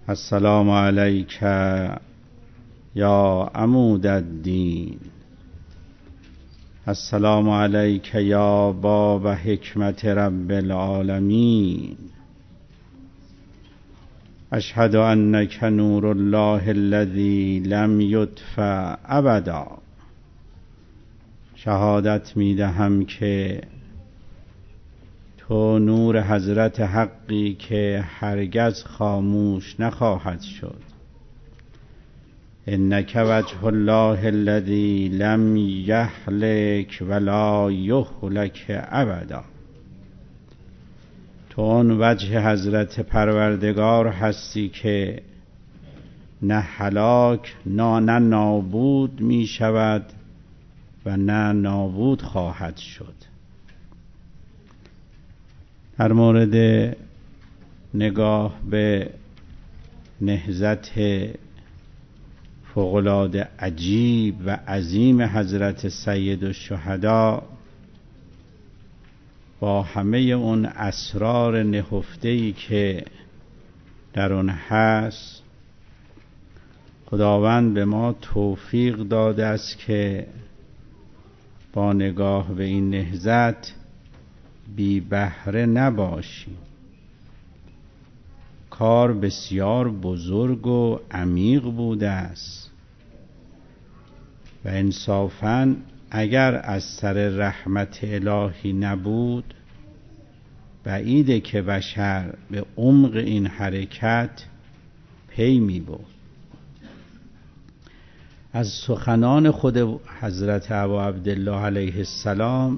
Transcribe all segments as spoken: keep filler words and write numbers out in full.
السلام علیک یا عمود الدین، السلام علیک یا باب حکمت رب العالمین، اشهد انک نور الله الذی لم یطفأ ابدا. شهادت میدهم که تو نور حضرت حقی که هرگز خاموش نخواهد شد. انک وجه الله الذی لم یهلک ولا یهلک ابدا. تو آن وجه حضرت پروردگار هستی که نه هلاک نه نه نابود می شود و نه نابود خواهد شد. در مورد نگاه به نهضت فوق‌العاده عجیب و عظیم حضرت سید الشهدا با همه اون اسرار نهفته‌ای که در اون هست، خداوند به ما توفیق داده است که با نگاه به این نهضت بی بهره نباشیم. کار بسیار بزرگ و عمیق بوده است و انصافاً اگر از سر رحمت الهی نبود، بعیده که بشر به عمق این حرکت پی می برد. از سخنان خود حضرت ابا عبدالله علیه السلام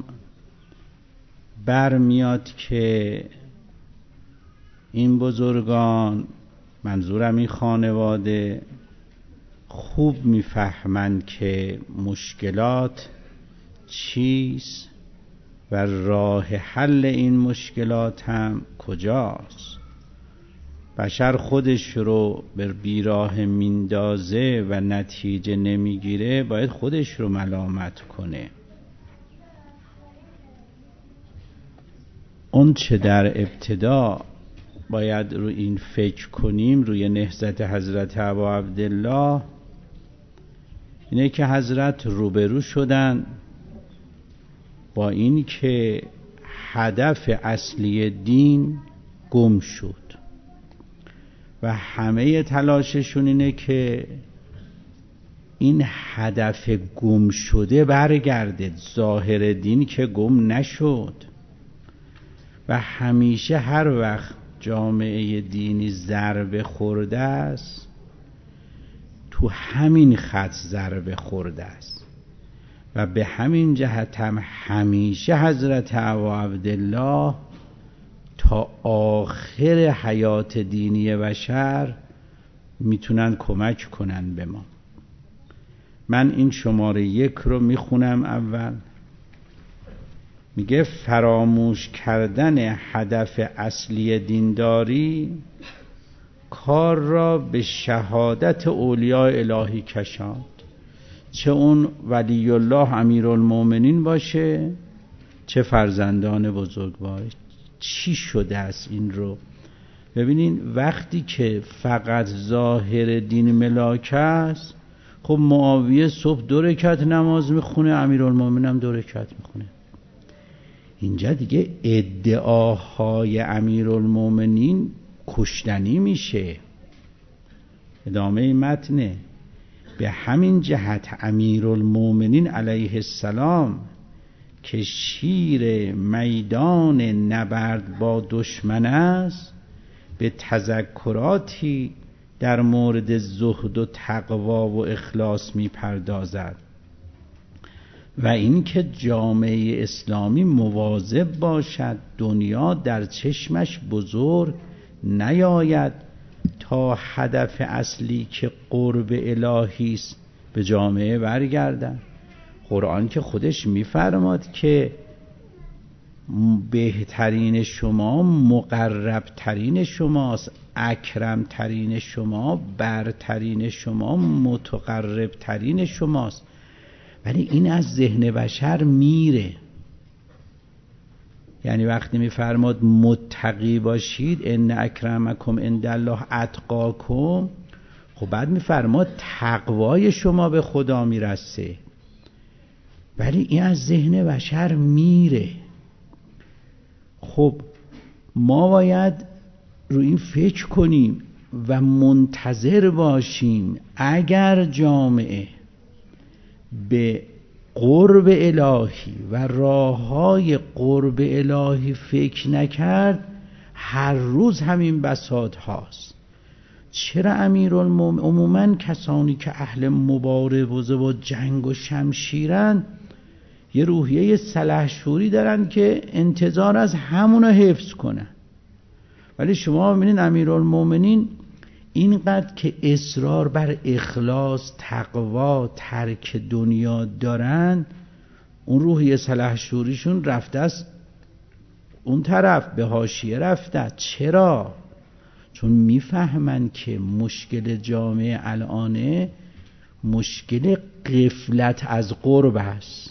برمیاد که این بزرگان، منظورم این خانواده، خوب میفهمند که مشکلات چیست و راه حل این مشکلات هم کجاست. بشر خودش رو به بیراه میندازه و نتیجه نمیگیره، باید خودش رو ملامت کنه. اون چه در ابتدا باید رو این فکر کنیم، روی نهضت حضرت ابا عبدالله، اینه که حضرت روبرو شدن با این که هدف اصلی دین گم شد و همه تلاششون اینه که این هدف گم شده برگرده. ظاهر دین که گم نشد و همیشه هر وقت جامعه دینی ضربه خورده است، تو همین خط ضربه خورده است و به همین جهت هم همیشه حضرت ابا عبدالله تا آخر حیات دینی بشر میتونن کمک کنن به ما. من این شماره یک رو میخونم. اول میگه فراموش کردن هدف اصلی دینداری کار را به شهادت اولیاء الهی کشاند، چه اون ولی الله امیرالمومنین باشه چه فرزندان بزرگوار. چی شده است این رو ببینین. وقتی که فقط ظاهر دین ملاک است، خب معاویه صبح دو رکعت نماز میخونه، امیرالمومنین هم دو رکعت میخونه. اینجا دیگه ادعاهای امیرالمومنین کشتنی میشه. ادامه متنه: به همین جهت امیرالمومنین علیه السلام که شیر میدان نبرد با دشمن است، به تذکراتی در مورد زهد و تقوا و اخلاص میپردازد و اینکه جامعه اسلامی مواظب باشد دنیا در چشمش بزرگ نیاید تا هدف اصلی که قرب الهی است به جامعه برگردن. قرآن که خودش میفرماد که بهترین شما مقرب ترین شماست، اکرم ترین شما برترین شما متقرب ترین شماست. ولی این از ذهن بشر میره. یعنی وقتی میفرماد متقی باشید، ان اکرمکم عند الله اتقاکم، خب بعد میفرماد تقوای شما به خدا میرسه. ولی این از ذهن بشر میره. خب ما باید رو این فکر کنیم و منتظر باشیم اگر جامعه به قرب الهی و راههای قرب الهی فکر نکرد، هر روز همین بساط هاست. چرا امیرالمومنین عموماً کسانی که اهل مبارزه و جنگ و شمشیرن یه روحیه سلحشوری دارن که انتظار از همونو حفظ کنن، ولی شما ببینید امیرالمومنین اینقدر که اصرار بر اخلاص، تقوا، ترک دنیا دارن، اون روحیه سلحشوریشون رفته است اون طرف، به حاشیه رفته. چرا؟ چون میفهمن که مشکل جامعه الانه مشکل غفلت از قرب است.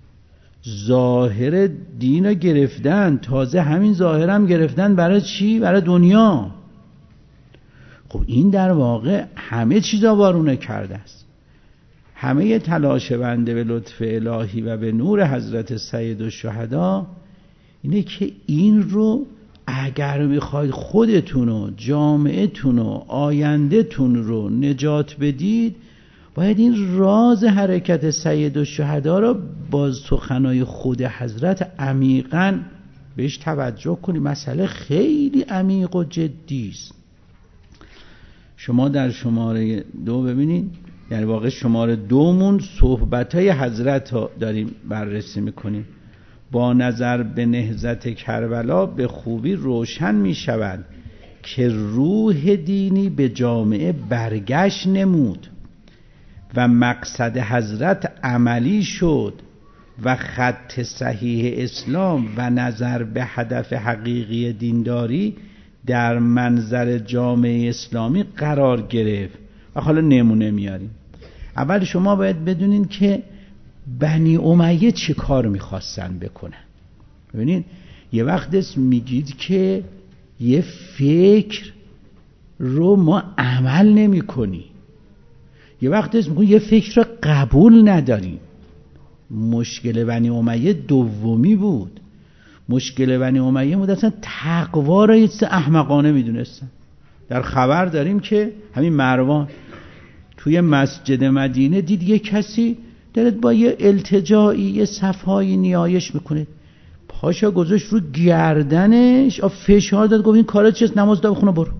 ظاهر دین رو گرفتن، تازه همین ظاهر هم گرفتن برای چی؟ برای دنیا. خب این در واقع همه چیزا وارونه کرده است. همه تلاش بنده به لطف الهی و به نور حضرت سید الشهدا اینه که این رو اگر میخواید خودتون و جامعهتون و آیندهتون رو نجات بدید، باید این راز حرکت سید الشهدا رو با سخنای خود حضرت عمیقاً بهش توجه کنید. مسئله خیلی عمیق و جدی است. شما در شماره دو ببینید، یعنی واقع شماره دومون صحبتای حضرت رو داریم بررسی میکنیم. با نظر به نهضت کربلا به خوبی روشن می شود که روح دینی به جامعه برگشت نمود و مقصد حضرت عملی شد و خط صحیح اسلام و نظر به هدف حقیقی دینداری در منظر جامعه اسلامی قرار گرفت. و حالا نمونه میاریم. اول شما باید بدونین که بنی امیه چه کار میخواستن بکنن. ببینید یه وقت است میگید که یه فکر رو ما عمل نمی کنی، یه وقت است میگید یه فکر رو قبول نداریم. مشکل بنی امیه دومی بود. مشکل بنی امیه بود اصلا تقوا را یه چیز احمقانه میدونستن. در خبر داریم که همین مروان توی مسجد مدینه دید یه کسی دارد با یه التجاعی یه صفحایی نیایش میکنه، پاشا گذاشت رو گردنش، فشار داد، گفت این کارا چیست؟ نماز دا بخونه برو.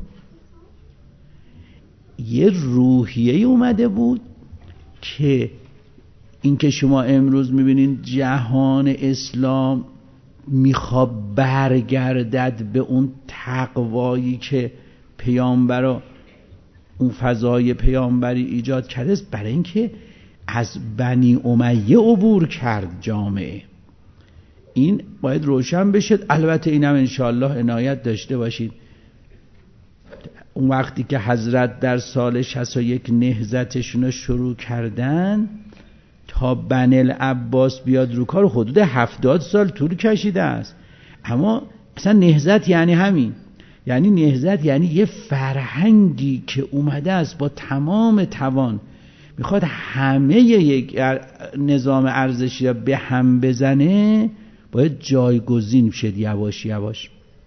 یه روحیه اومده بود که این که شما امروز میبینین جهان اسلام میخواد برگردد به اون تقوایی که پیامبر اون فضای پیامبری ایجاد کرده است، برای اینکه از بنی امیه عبور کرد جامعه. این باید روشن بشه. البته اینم انشاءالله عنایت داشته باشید، اون وقتی که حضرت در سال شصت و یک نهضتشون رو شروع کردن تا بنی العباس بیاد رو کار حدود هفتاد سال طول کشیده است. اما اصلا نهضت یعنی همین، یعنی نهضت یعنی یه فرهنگی که اومده است با تمام توان میخواد همه یک نظام ارزشی را به هم بزنه، باید جایگزین شد یواش یواش.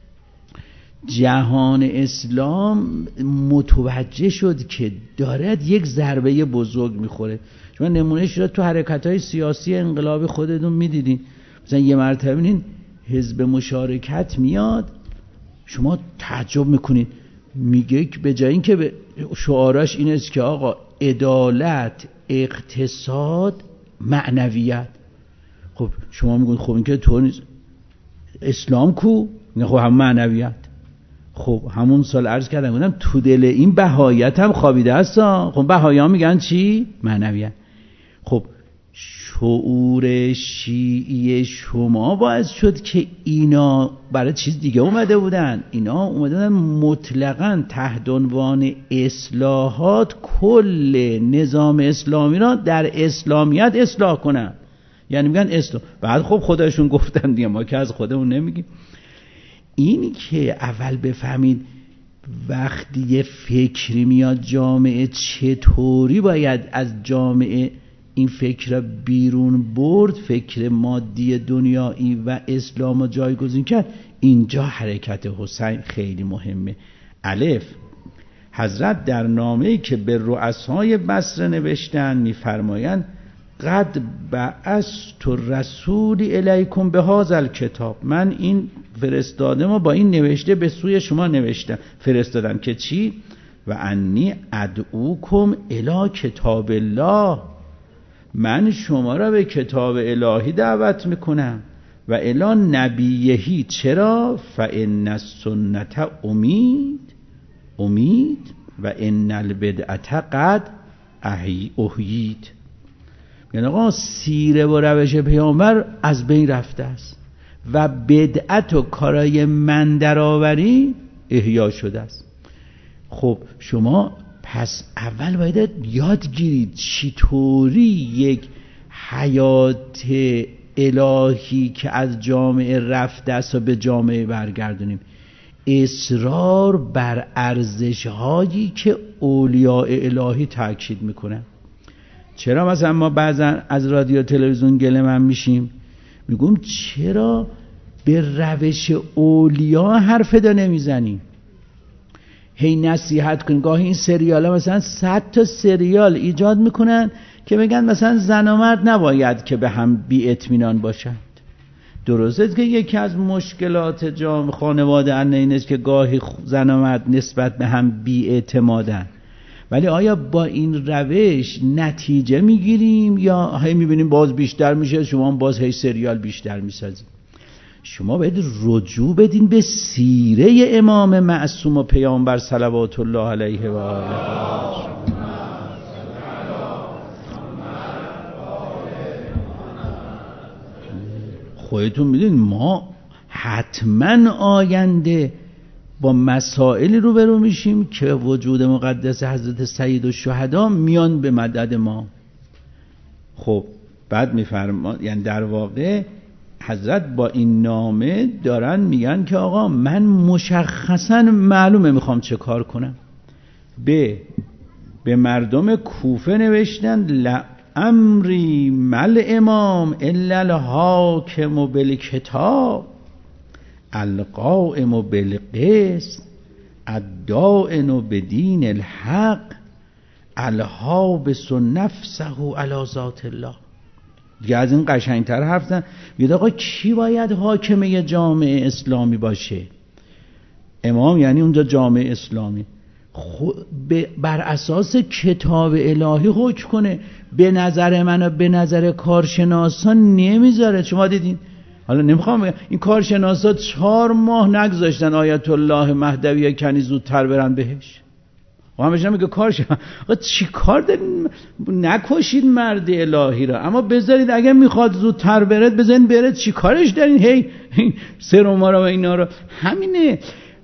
جهان اسلام متوجه شد که دارد یک ضربه بزرگ میخوره. شما نمونه شده تو حرکت‌های سیاسی انقلابی خودتون میدیدین، مثلا یه مرتبه ببینین حزب مشارکت میاد، شما تعجب میکنین، میگه به جای اینکه به شعارش این است که آقا عدالت، اقتصاد، معنویت، خب شما میگین خب این که تو نیست، اسلام کو؟ میگه خب هم معنویت. خب همون سال عرض کردم گفتم تو دل این بهایت هم خوابیده است. خب بهایی ها میگن چی؟ معنویت. خب شعور شیعی شما باعث شد که اینا برای چیز دیگه اومده بودن. اینا اومده بودن مطلقاً تحت عنوان اصلاحات کل نظام اسلامی را در اسلامیت اصلاح کنن. یعنی میگن اسلام. بعد خب خودشون گفتن دیگه، ما که از خودمون نمیگیم. اینی که اول بفهمید وقتی یه فکری میاد جامعه، چطوری باید از جامعه این فکر را بیرون برد، فکر مادی دنیایی و اسلام رو جایگزین کرد. اینجا حرکت حسین خیلی مهمه. الف، حضرت در نامه‌ای که به رؤسای بصره نوشتن میفرمایند قد بعثت رسول الیکم بهذا الکتاب، من این فرستادم و با این نوشته به سوی شما نوشتم فرستادم که چی؟ و انی ادعوکم الی کتاب الله، من شما را به کتاب الهی دعوت میکنم و الی نبیهی. چرا؟ فان السنت امید امید و ان البدعه قد احیید. یعنی آقا سیره و روش پیامبر از بین رفته است و بدعت و کارای من درآوری احیا شده است. خب شما پس اول باید یاد گیرید چطوری یک حیات الهی که از جامعه رفته است و به جامعه برگردونیم. اصرار بر ارزش هایی که اولیاء الهی تاکید میکنن. چرا مثلا ما بعضا از رادیو تلویزیون گله من میشیم، میگم چرا به روش اولیا حرف دا نمیزنیم؟ هی نصیحت کن. گاهی این سریال ها مثلا صد تا سریال ایجاد میکنن که بگن مثلا زن و مرد نباید که به هم بی اطمینان باشند. درسته که یکی از مشکلات جامعه خانواده ان این است که گاهی زن و مرد نسبت به هم بی اعتمادن، ولی آیا با این روش نتیجه میگیریم یا هی میبینیم باز بیشتر میشه، شما هم باز هی سریال بیشتر میسازید؟ شما باید رجوع بدین به سیره امام معصوم و پیامبر صلوات الله علیه و آله. خودتون میدونید ما حتما آینده با مسائلی روبرو میشیم که وجود مقدس حضرت سید الشهدا میان به مدد ما. خب بعد میفرما، یعنی در واقع حضرت با این نامه دارن میگن که آقا من مشخصا معلومه میخوام چه کار کنم. به به مردم کوفه نوشتن لامری مل امام الا الحاکم بالکتاب القائم بالقسط الدائن بدین الحق الحابس نفسه علی ذات الله. دیگه از این قشنگتر حرف زدن. میگه آقا کی باید حاکم جامعه اسلامی باشه؟ امام، یعنی اونجا جامعه اسلامی بر اساس کتاب الهی حکم کنه. به نظر من و به نظر کارشناسان نمیذاره. شما دیدین؟ حالا نمیخوام بگم این کارشناسا چهار ماه نگذاشتن آیت الله مهدوی کنی زودتر برن بهش. و همش نمیگه کارش آقا چی کار دارین؟ نکشید مرد الهی را، اما بذارید اگه میخواد زودتر برد بذارید برد. چی کارش دارین هی سرما را و اینا را؟ همینه.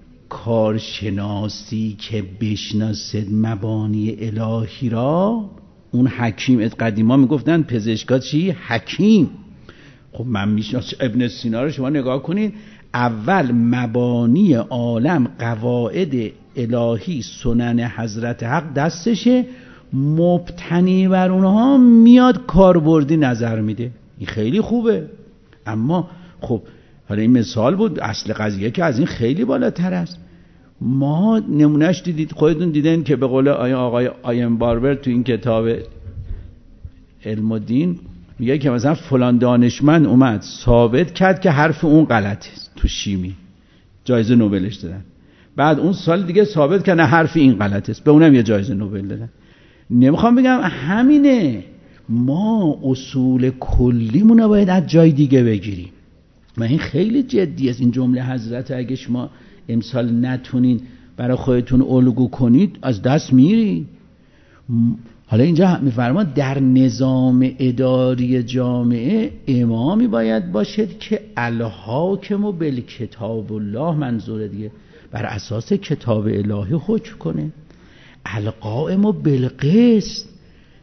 کارشناسی که بشناسد مبانی الهی را، اون حکیم. قدیما میگفتن پزشکا چی؟ حکیم. خب من میشناسم ابن سینا رو، شما نگاه کنید. اول مبانی عالم، قواعد الهی، سنن حضرت حق دستشه، مبتنی بر اونها میاد کاربردی نظر میده. این خیلی خوبه. اما خب حالا این مثال بود، اصل قضیه که از این خیلی بالاتر است. ما نمونهش دیدید، خودتون دیدین که به قول آقای آیم باربر تو این کتاب علم و دین میگه که مثلا فلان دانشمند اومد ثابت کرد که حرف اون غلطه تو شیمی، جایزه نوبلش دادن. بعد اون سال دیگه ثابت کرد نه حرف این غلطه است، به اونم یه جایزه نوبل دادن. نمیخوام بگم همینه، ما اصول کلیمون رو باید از جای دیگه بگیریم و این خیلی جدی است. این جمله حضرت اگه شما امسال نتونین برای خودتون الگو کنید از دست میری. حالا اینجا میفرمان در نظام اداری جامعه امامی باید باشد که الحاکم و بالکتاب الله، منظور دیگه بر اساس کتاب الهی حکم کنه. القائم و بالقسط،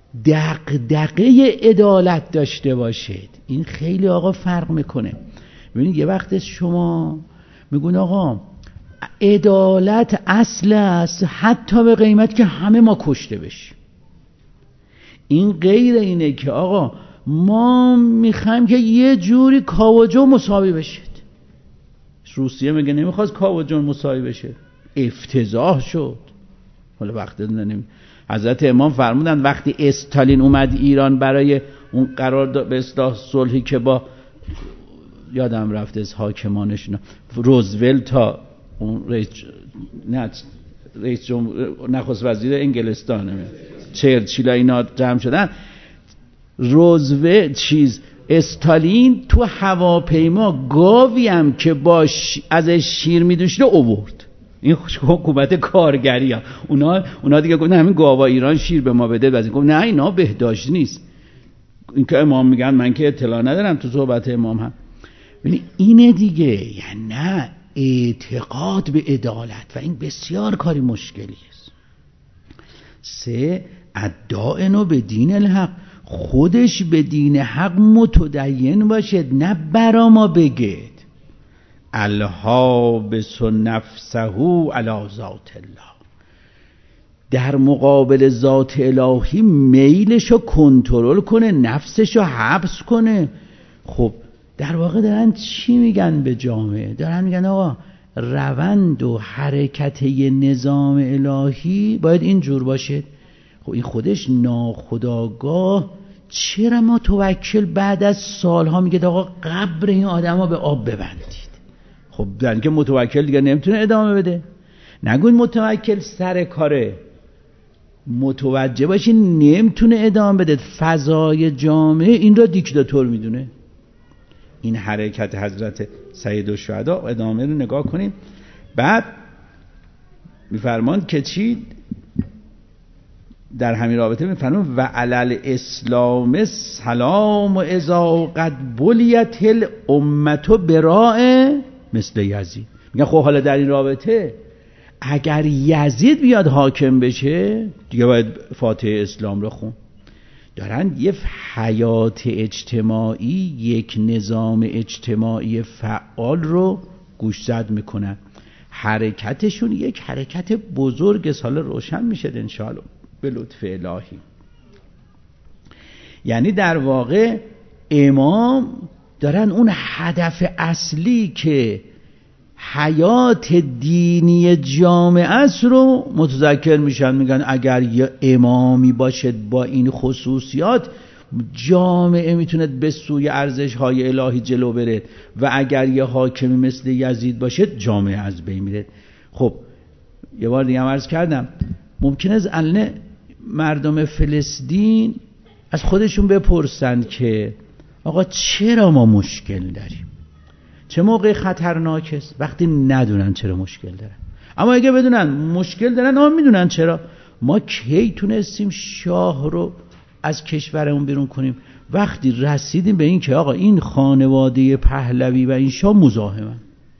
دغدغه عدالت داشته باشید. این خیلی آقا فرق میکنه. ببینید یه وقت شما میگون آقا عدالت اصل است حتی به قیمت که همه ما کشته بشیم. این غیر اینه که آقا ما میخوایم که یه جوری کاوجو مساوی بشید. روسیه میگه نمیخواست کاوجو مساوی بشه، افتضاح شد. حالا وقت نمیم. حضرت امام فرمودن وقتی استالین اومد ایران برای اون قرار به اصلاح صلحی که با یادم رفته از حاکمانشون روزولت تا اون رئیس نه رئیس جمهور نخست وزیر انگلستان چرچیل اینا جمع شدن، روزولت چیز استالین تو هواپیما گاوی هم که باش ازش شیر میدوشته آورد. این حکومت کارگری ها اونا اونا دیگه گفتن همین گاوا ایران شیر به ما بده. بعضی گفت نه اینا بهداشت نیست. این که امام میگن من که اطلاع ندارم تو صحبت امام هم. ببین اینه دیگه، یعنی نه اعتقاد به عدالت و این بسیار کاری مشکلی است. سه ادعاء به دین الحق، خودش به دین حق متدین باشد نه برا ما بگید الحابس نفسه علی ذات الله، در مقابل ذات الهی میلشو کنترل کنه، نفسشو حبس کنه. خب در واقع دارن چی میگن به جامعه؟ دارن میگن آقا روند و حرکت یه نظام الهی باید اینجور باشه. خب این خودش ناخودآگاه چرا ما توکل بعد از سالها میگه آقا قبر این آدم ها به آب ببندید؟ خب در اینکه متوکل دیگه نمیتونه ادامه بده. نگوین متوکل سر کاره، متوجه باشین نمیتونه ادامه بده. فضای جامعه این را دیکتاتور میدونه. این حرکت حضرت سید الشهدا ادامه رو نگاه کنیم. بعد میفرمان که چی در همین رابطه میفرمان و علل اسلام سلام و اذا قد بلیت الامت براء مثل یزید. میگن خب حالا در این رابطه اگر یزید بیاد حاکم بشه دیگه باید فاتحه اسلام رو خون. دارن یه حیات اجتماعی، یک نظام اجتماعی فعال رو گوشزد میکنن. حرکتشون یک حرکت بزرگ سال روشن میشه انشاءالله به لطف الهی. یعنی در واقع امام دارن اون هدف اصلی که حیات دینی جامعه است رو متذکر میشن. میگن اگر یه امامی باشد با این خصوصیات جامعه میتونه به سوی ارزش های الهی جلو بره و اگر یه حاکمی مثل یزید باشد جامعه از بین میره. خب یه بار دیگه هم عرض کردم ممکنه از الان مردم فلسطین از خودشون بپرسن که آقا چرا ما مشکل داریم؟ چه موقع خطرناک است؟ وقتی ندونن چرا مشکل دارن. اما اگه بدونن مشکل دارن هم میدونن چرا. ما کی تونستیم شاه رو از کشورمون بیرون کنیم؟ وقتی رسیدیم به این که آقا این خانواده پهلوی و این شاه مزاحمن.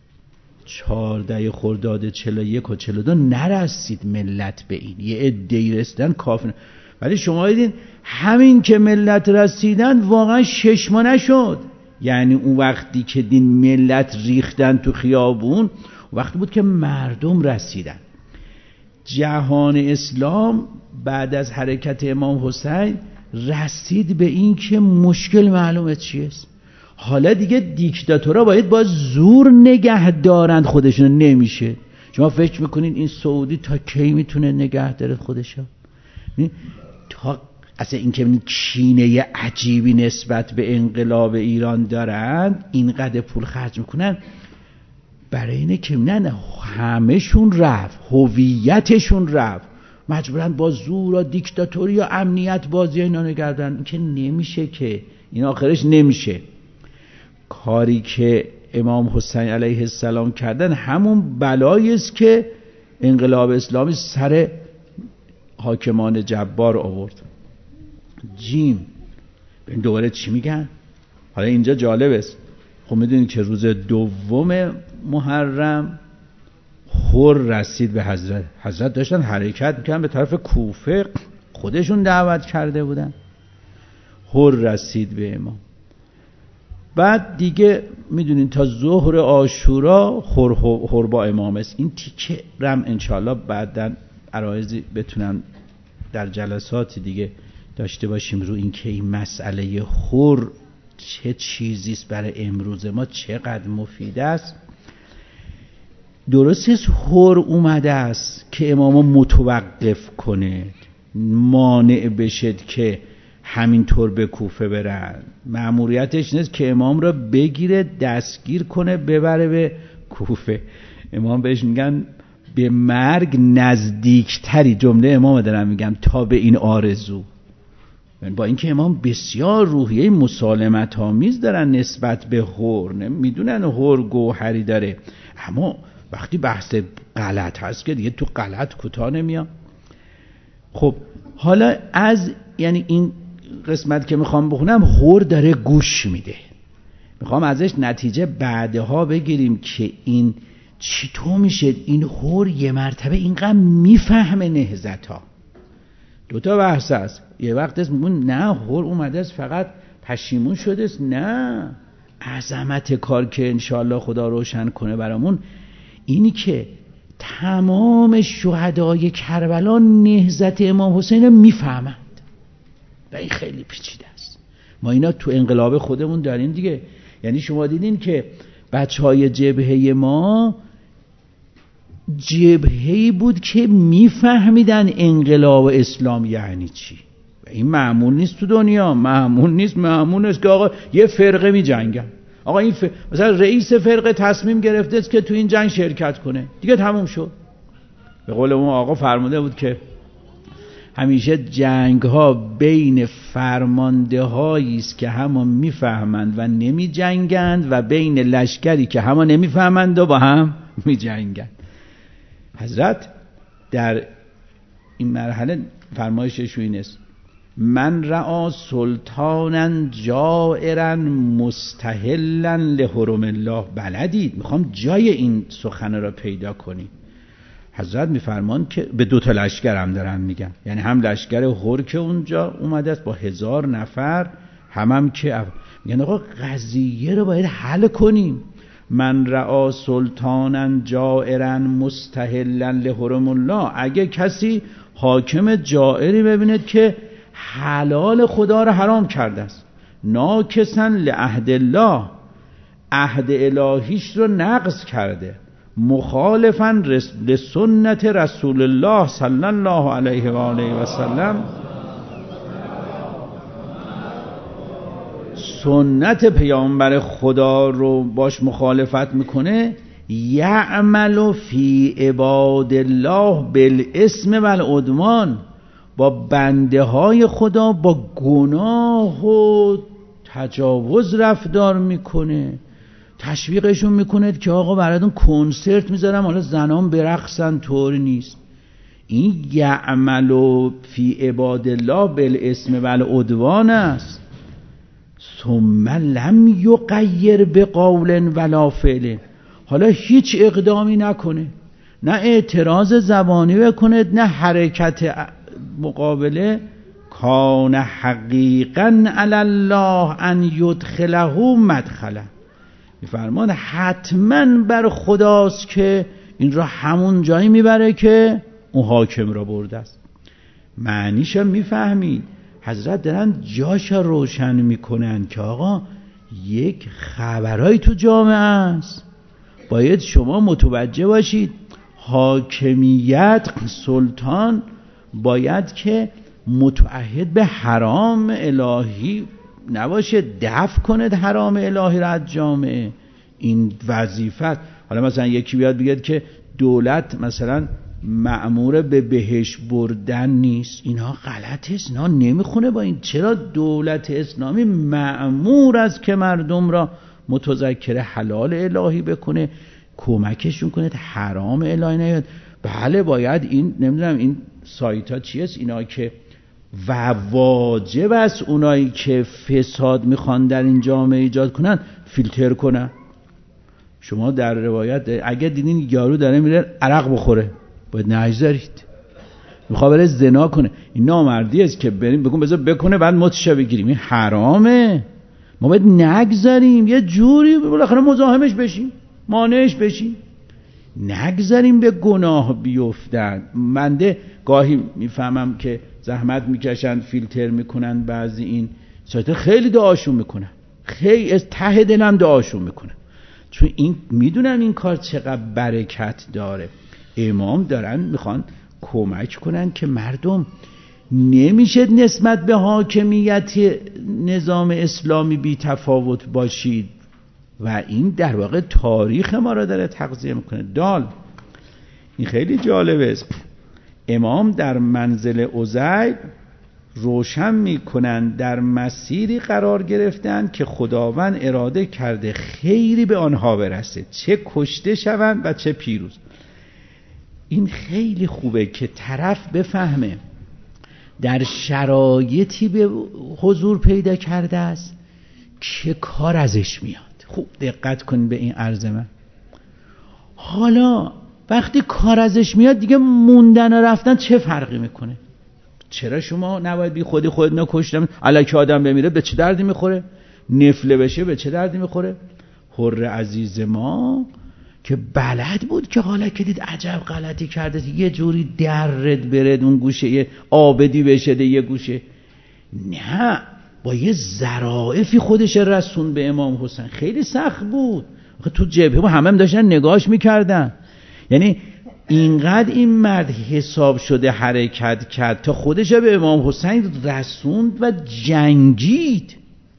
چهارده خرداد چهل و یک و چهل و دو نرسید ملت به این، یه عده‌ای رسیدن کافی. ولی شما دیدین همین که ملت رسیدن واقعا شش ماه نشد. یعنی اون وقتی که دین ملت ریختن تو خیابون وقتی بود که مردم رسیدن. جهان اسلام بعد از حرکت امام حسین رسید به این که مشکل معلومه چیه. حالا دیگه دیکتاتورها باید با زور نگه دارند خودشون. نمیشه. شما فکر میکنین این سعودی تا کی میتونه نگه داره خودشو؟ تا اصلا این که کینه عجیبی نسبت به انقلاب ایران دارن، اینقدر پول خرج میکنن برای اینه که نه همهشون رفت، هویتشون رفت، مجبورن با زور و دیکتاتوری و امنیت بازی اینا نگردن. این که نمیشه، که این آخرش نمیشه. کاری که امام حسین علیه السلام کردن همون بلایی است که انقلاب اسلامی سر حاکمان جبار آورد. جیم این دوباره چی میگن؟ حالا اینجا جالب است. خب میدونید که روز دوم محرم خور رسید به حضرت. حضرت داشتن حرکت میکنن به طرف کوفه. خودشون دعوت کرده بودن. هور رسید به امام. بعد دیگه میدونین تا ظهر عاشورا هور با امام است. این تیکه رم انشالله بعدن عرایزی بتونن در جلسات دیگه داشته باشیم رو این که این مسئله هور چه چیزیست برای امروز ما، چقدر مفید است. درست است هور اومده است که امام متوقف کنه، مانع بشد که همینطور به کوفه برن. مأموریتش نیست که امام را بگیره دستگیر کنه ببره به کوفه. امام بهش میگن به مرگ نزدیکتری، جمله امام دارم میگم، تا به این آرزو. با اینکه امام بسیار روحیه مسالمت آمیز دارن نسبت به هور، میدونن هور گوهری داره، اما وقتی بحث غلط هست که دیگه تو غلط کوتاه نمیام. خب حالا از یعنی این قسمت که میخوام بخونم، هور داره گوش میده، میخوام ازش نتیجه بعدها بگیریم که این چطور میشه این هور یه مرتبه اینقدر میفهمه نهضت‌ها. دوتا بحث هست. یه وقت است میگون نه هور اومده است فقط پشیمون شده است، نه، عظمت کار که انشاءالله خدا روشن کنه برامون اینی که تمام شهدای کربلا نهضت امام حسین رو میفهمند و این خیلی پیچیده است. ما اینا تو انقلاب خودمون داریم دیگه. یعنی شما دیدین که بچهای جبهه ما جبهه‌ای بود که میفهمیدن انقلاب اسلام یعنی چی. و این معمول نیست تو دنیا، معمول نیست. معمول است که آقا یه فرقه می جنگن، آقا این ف... مثلا رئیس فرقه تصمیم گرفته است که تو این جنگ شرکت کنه، دیگه تموم شد. به قول اون آقا فرموده بود که همیشه جنگ ها بین فرمانده هایی است که همه میفهمند و نمی جنگند و بین لشکری که همه نمیفهمند و با هم می جنگند. حضرت در این مرحله فرمایشش این است: من رأى سلطانا جائرا مستحلا لحرم الله. بلدید، میخوام جای این سخن را پیدا کنی. حضرت میفرمان که به دو تا لشکر هم دارن میگن، یعنی هم لشکر هور که اونجا اومده است با هزار نفر، هم هم که میگن آقا قضیه رو باید حل کنیم. من رأى سلطانا جائرا مستحلا لحرم الله. اگه کسی حاکم جائری ببیند که حلال خدا رو حرام کرده است، ناکسا لعهد الله، عهد الهیش رو نقض کرده، مخالفا لسنت رسول الله صلی الله علیه و آله و سلم، سنت پیامبر خدا رو باش مخالفت میکنه، یعمل فی عباد الله بالاسم والعدوان، با بنده های خدا با گناه و تجاوز رفتار میکنه، تشویقشون میکنه که آقا براتون کنسرت میذارم حالا زنان برقصن، طوری نیست. این یعمل فی عباد الله بالاسم والعدوان است. ثم لم یغیر بقول ولا فعل. حالا هیچ اقدامی نکنه، نه اعتراض زبانی بکنه، نه حرکت مقابله. کان حقیقا علی الله ان یدخله مدخله. میفرمان حتما بر خداست که این را همون جایی میبره که اون حاکم را برده است. معنیش هم میفهمید. حضرت دارن جاش روشن میکنن که آقا یک خبرایی تو جامعه است، باید شما متوجه باشید. حاکمیت، سلطان باید که متعهد به حرام الهی نباشه، دفع کنه حرام الهی را از جامعه. این وظیفه. حالا مثلا یکی بیاد بگه که دولت مثلا مأمور به بهشت بردن نیست، اینها غلط است، اینا نمیخونه با این. چرا دولت اسلامی مأمور است که مردم را متذکر حلال الهی بکنه، کمکشون کنه حرام الهی نیاد. بله باید این نمیدونم این سایت ها چی است اینا که و واجب است اونایی که فساد میخوان در این جامعه ایجاد کنن فیلتر کنن. شما در روایت اگه دیدین یارو داره میره عرق بخوره باید نگذارید، میخواد بره زنا کنه. این نامردی است که بریم بگیم بذار بکنه بعد متش بگیریم. این حرامه. ما باید نگذاریم یه جوری بالاخره مزاحمش بشیم، مانعش بشیم، نگذاریم به گناه بیفتن. منده گاهی میفهمم که زحمت میکشن فیلتر میکنن بعضی این سایت، خیلی دعاشون میکنن، خیلی از ته دلم دعاشون میکنن، چون این میدونم این کار چقدر برکت داره. امام دارن میخوان کمک کنن که مردم نمیشه نسبت به حاکمیت نظام اسلامی بی تفاوت باشید و این در واقع تاریخ ما را داره تغذیه میکنه. دال این خیلی جالبه. امام در منزل عزیر روشن میکنن در مسیری قرار گرفتن که خداوند اراده کرده خیری به آنها برسه، چه کشته شوند و چه پیروز. این خیلی خوبه که طرف بفهمه در شرایطی به حضور پیدا کرده است که کار ازش میاد. خوب دقت کن به این عرض من. حالا وقتی کار ازش میاد دیگه موندن و رفتن چه فرقی میکنه؟ چرا شما نباید بی خودی خود نکشتم؟ الکی آدم بمیره به چه دردی میخوره؟ نفله بشه به چه دردی میخوره؟ حر عزیز ما که بلد بود که حالا که دید عجب غلطی کرده یه جوری درد برد اون گوشه، یه آبدی بشه یه گوشه، نه با یه ظرافی خودش رسون به امام حسین. خیلی سخت بود تو جبهه، همه هم داشتن نگاهش میکردن. یعنی اینقدر این مرد حساب شده حرکت کرد تا خودش به امام حسین رسوند و جنگید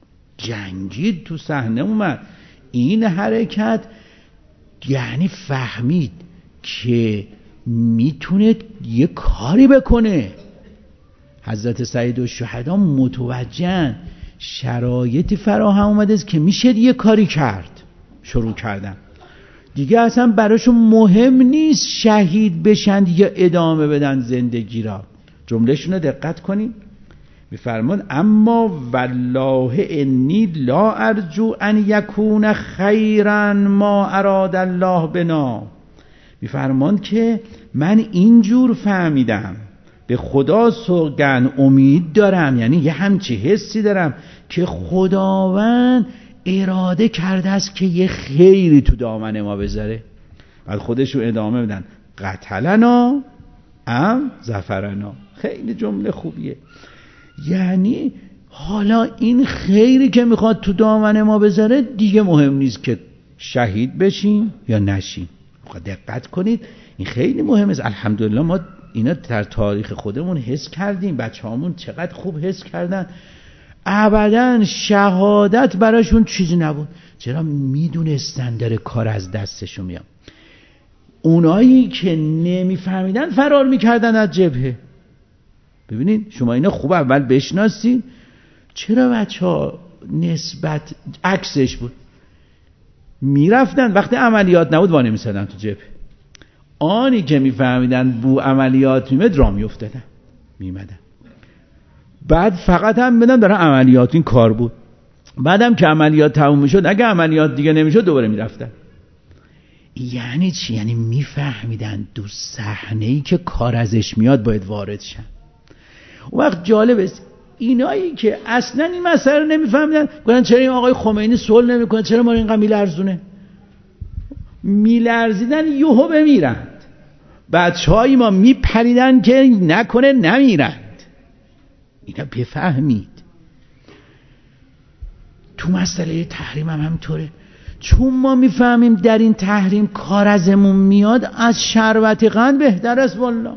جنگید تو صحنه اومد. این حرکت یعنی فهمید که میتونه یه کاری بکنه. حضرت سید الشهدا متوجهن شرایطی فراهم اومده است که میشه یه کاری کرد. شروع کردن دیگه، اصلا براشون مهم نیست شهید بشن یا ادامه بدن زندگی را. جملهشون رو دقت کنید، میفرمان اما والله انی لا ارجو ان یکون خیرا ما اراد الله بنا. میفرمان که من اینجور فهمیدم، به خدا سوگند امید دارم، یعنی یه همچی حسی دارم که خداوند اراده کرده است که یه خیری تو دامن ما بذاره. بعد خودشو ادامه بدن قتلنا ام ظفرنا. خیلی جمله خوبیه. یعنی حالا این خیری که میخواد تو دامن ما بذاره دیگه مهم نیست که شهید بشیم یا نشیم. دقت کنید این خیلی مهمه. الحمدلله ما اینا در تاریخ خودمون حس کردیم، بچه هامون چقدر خوب حس کردن. ابداً شهادت براشون چیزی نبود. چرا؟ میدونستن داره کار از دستشون میاد. اونایی که نمیفهمیدن فرار میکردن از جبهه. ببینید شما اینا خوب اول بشناسید. چرا بچه ها نسبت عکسش بود؟ میرفتن وقتی عملیات نبود وانه میسادن تو جبهه. آنی که میفهمیدن بو عملیات میمد را میافتادن میمدن. بعد فقط هم بدن دارن عملیات، این کار بود. بعدم که عملیات تموم میشد اگه عملیات دیگه نمیشد دوباره میرفتن. یعنی چی؟ یعنی میفهمیدن دو صحنه‌ای که کار ازش میاد باید وارد شن. اون وقت جالب است اینایی که اصلا این مسئله رو نمیفهمیدن گفتن چرا این آقای خمینی صلح نمیکنه، چرا ما اینقدر میلرزونه؟ میلرزیدن یهو بمیرند. بچهای ما میپریدن که نکنه نمیرند. اینا بفهمید. تو مسئله تحریم هم همطوره. چون ما میفهمیم در این تحریم کار ازمون میاد، از شربت قند بهتر است والله.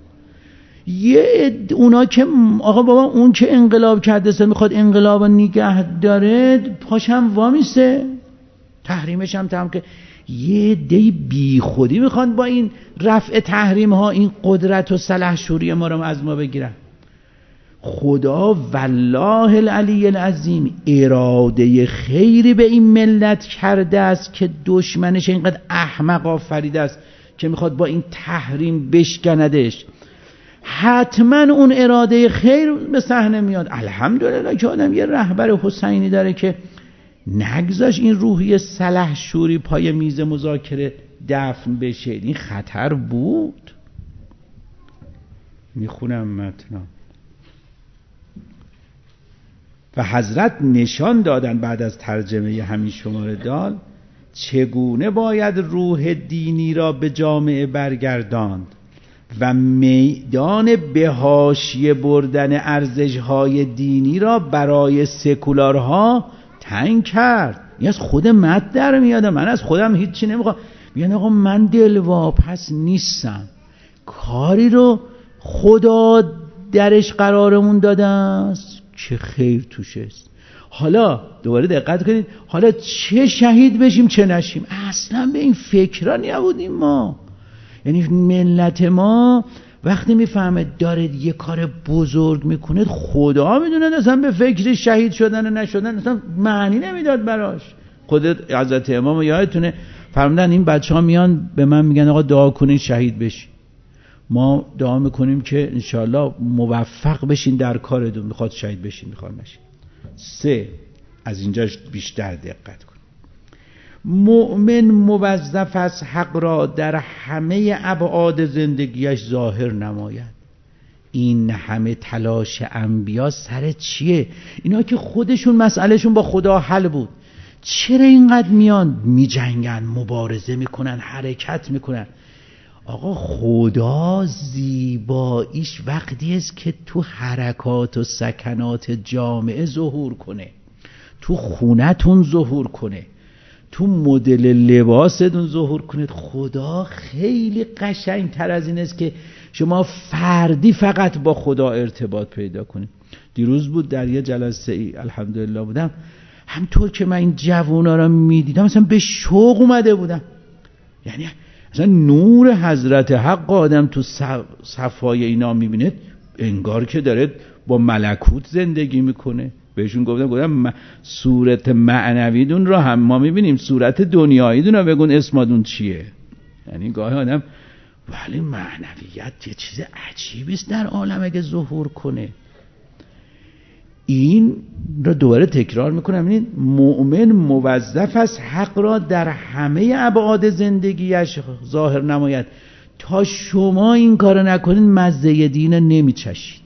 یه اونا که آقا بابا اون که انقلاب کرده است میخواد انقلاب نگه داره، پاشم وامیسه تحریمش هم تمام که یه دی بی خودی میخوان با این رفع تحریم ها این قدرت و سلحشوری ما رو از ما بگیرن. خدا والله العلی العظیم اراده خیری به این ملت کرده است که دشمنش اینقدر احمق آفریده است که میخواد با این تحریم بشکندش. حتما اون اراده خیر به صحنه میاد. الحمدلله که آدم یه رهبر حسینی داره که نگذاش این روحی سلحشوری پای میز مذاکره دفن بشه. این خطر بود. میخونم متنا. و حضرت نشان دادن بعد از ترجمه همین شماره دال چگونه باید روح دینی را به جامعه برگرداند و میدان به حاشیه بردن ارزش‌های دینی را برای سکولارها تنگ کرد. این از خود مد در میاده، من از خودم هیچی نمیخوام. میگن آقا من دلواپس نیستم، کاری رو خدا درش قرارمون داده است که خیر توش است. حالا دوباره دقت کنید، حالا چه شهید بشیم چه نشیم، اصلا به این فکرها نبودیم ما. یعنی ملت ما وقتی میفهمه داره یه کار بزرگ میکنه، خدا میدونه اصلا به فکر شهید شدن و نشدن اصلا معنی نمیداد براش. خودت حضرت امام یادتونه فرمودن این بچه ها میان به من میگن آقا دعا کنین شهید بشین. ما دعا میکنیم که انشاءالله موفق بشین در کارتون، میخواد شهید بشین میخواد نشین. سه، از اینجاش بیشتر دقت کن. مؤمن موظف از حق را در همه ابعاد زندگیش ظاهر نماید. این همه تلاش انبیا سر چیه؟ اینا که خودشون مسئلهشون با خدا حل بود، چرا اینقدر میان میجنگن، مبارزه میکنن، حرکت میکنن؟ آقا خدا زیباییش وقتی است که تو حرکات و سکنات جامعه ظهور کنه، تو خونتون ظهور کنه، تو مدل لباستون ظهور کنید. خدا خیلی قشنگ تر از این است که شما فردی فقط با خدا ارتباط پیدا کنید. دیروز بود در یه جلسه ای الحمدلله بودم، همطور که من این جوونا رو میدیدم مثلا به شوق اومده بودم. یعنی مثلا نور حضرت حق آدم تو صفای اینا میبینه انگار که داره با ملکوت زندگی میکنه. بهشون گفتم گفتم صورت معنویدون رو هم ما میبینیم، صورت دنیاییدون رو بگون اسمادون چیه. یعنی گاهی آدم ولی معنویت یه چیز عجیبی است در عالم اگه ظهور کنه. این رو دوباره تکرار میکنم، ببینید مؤمن موظف است حق را در همه ابعاد زندگیش ظاهر نماید. تا شما این کارو نکنید مزه دین نمیچشید.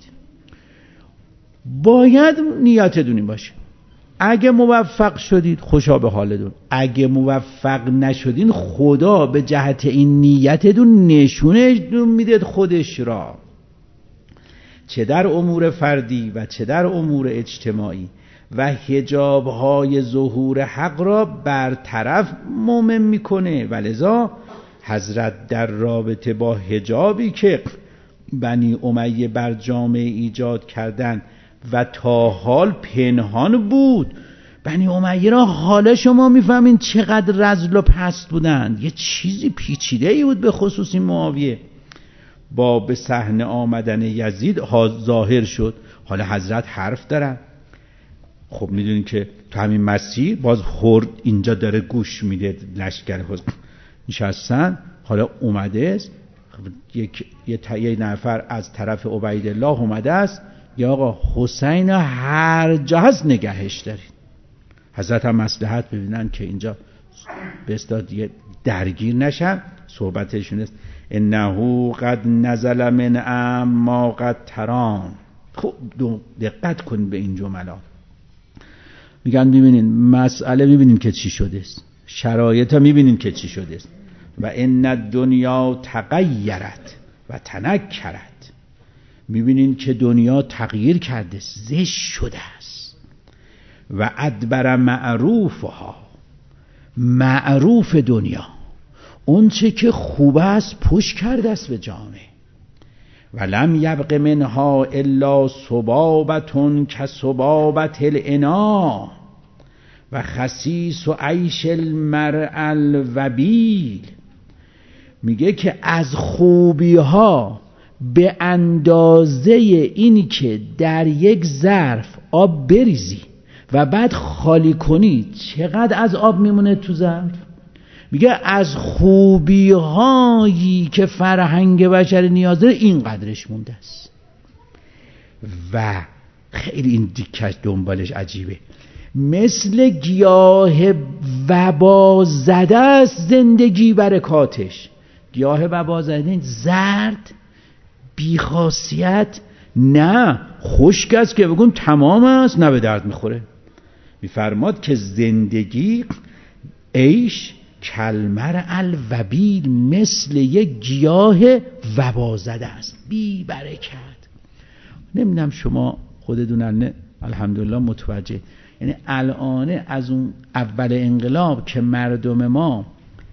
باید نیتتون این باشه. اگه موفق شدید خوشا به حالتون، اگه موفق نشدین خدا به جهت این نیتتون نشونتون میده خودش را، چه در امور فردی و چه در امور اجتماعی، و حجاب‌های ظهور حق را برطرف مؤمن میکنه. ولذا حضرت در رابطه با حجابی که بنی امیه بر جامعه ایجاد کردن و تا حال پنهان بود، بنی امیه را حالا شما میفهمین چقدر رذل و پست بودند، یه چیزی پیچیده ای بود به خصوص این معاویه. با به صحنه آمدن یزید ظاهر شد. حالا حضرت حرف دارن. خب میدونین که تو همین مسیر باز خورد اینجا داره گوش میده، لشکر حضر نشستن. حالا اومده است یک یه نفر از طرف عبیدالله اومده است، یا آقا حسین هر جا هست نگهش دارید. حضرت هم مصلحت ببینن که اینجا به اصطلاح درگیر نشن. صحبتشون است انه قد نزل من ام ما قد تران. خب دقت کنید به این جملات. میگن میبینین مسئله، میبینین که چی شده است، شرایط ها میبینین که چی شده است. و ان الدنیا تغیرت و تنکرت. میبینین که دنیا تغییر کرده، زشت شده است. و ادبر معروفها، معروف دنیا اون چه که خوب است پشت کرده است به جامعه. و لم یبق منها الا صبابتون که صبابت الانا و خسیس و عیش المرء الوبیل. میگه که از خوبی ها به اندازه اینی که در یک ظرف آب بریزی و بعد خالی کنی چقدر از آب میمونه تو ظرف. میگه از خوبی هایی که فرهنگ بشر نیاز داره اینقدرش مونده است. و خیلی این دیکش دنبالش عجیبه، مثل گیاه وبا زده است زندگی برکاتش. گیاه وبا زده زرد بیخاصیت نه، خشک است که بگم تمام است، نه به درد میخوره. میفرماد که زندگی عیش کلمر الوبیل، مثل یک گیاه وبازده است، بی برکت. نمیدونم شما خودتون الحمدلله متوجه، یعنی الان از اون اول انقلاب که مردم ما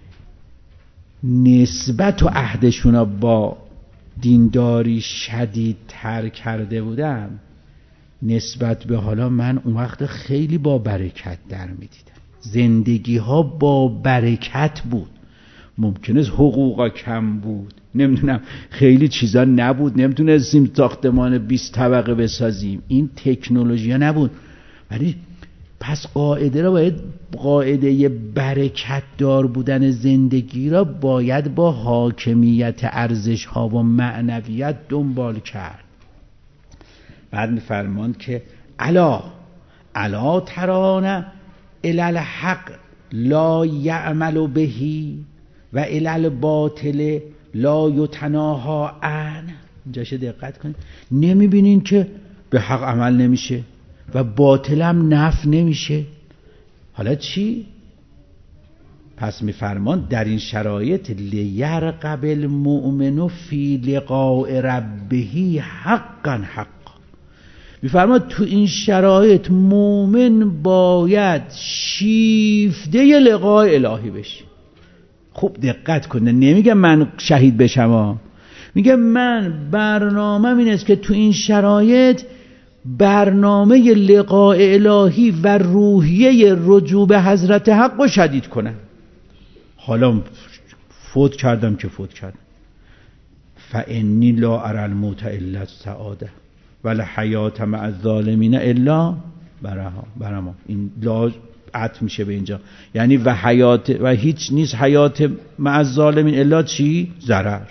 نسبت و عهدشون با دینداری شدید تر کرده بودن، نسبت به حالا من اون وقت خیلی با برکت در میدیدم. زندگی ها با برکت بود. ممکنه حقوقا کم بود، نمیدونم خیلی چیزا نبود، نمیتونستیم ساختمان بیست طبقه بسازیم، این تکنولوژی ها نبود، ولی پس قاعده را باید، قاعده برکت دار بودن زندگی را باید با حاکمیت ارزش ها و معنویت دنبال کرد. بعد میفرمان که الا الا ترانه الی الحق لا یعمل بهی و الی الباطل لا یتناهی عنه. اینجاشه دقت کنید، نمیبینین که به حق عمل نمیشه و باطل هم نفع نمیشه؟ حالا چی؟ پس میفرمان در این شرایط لیرقب المؤمن فی لقاء ربه حقا حقا. میفرمان تو این شرایط مؤمن باید شیفته لقاء الهی بشه. خوب دقت کنه، نمیگه من شهید بشم، میگه من برنامه این است که تو این شرایط برنامه لقاء الهی و روحیه رجوع به حضرت حق رو شدید کنم. حالا فوت کردم که فوت کردم، فانی لا اری الموت الا السعاده ولا حیات مع الظالمین الا برها برما. این لا عطف میشه به اینجا، یعنی و حیات و هیچ نیست حیات مع الظالمین الا چی؟ ضرر.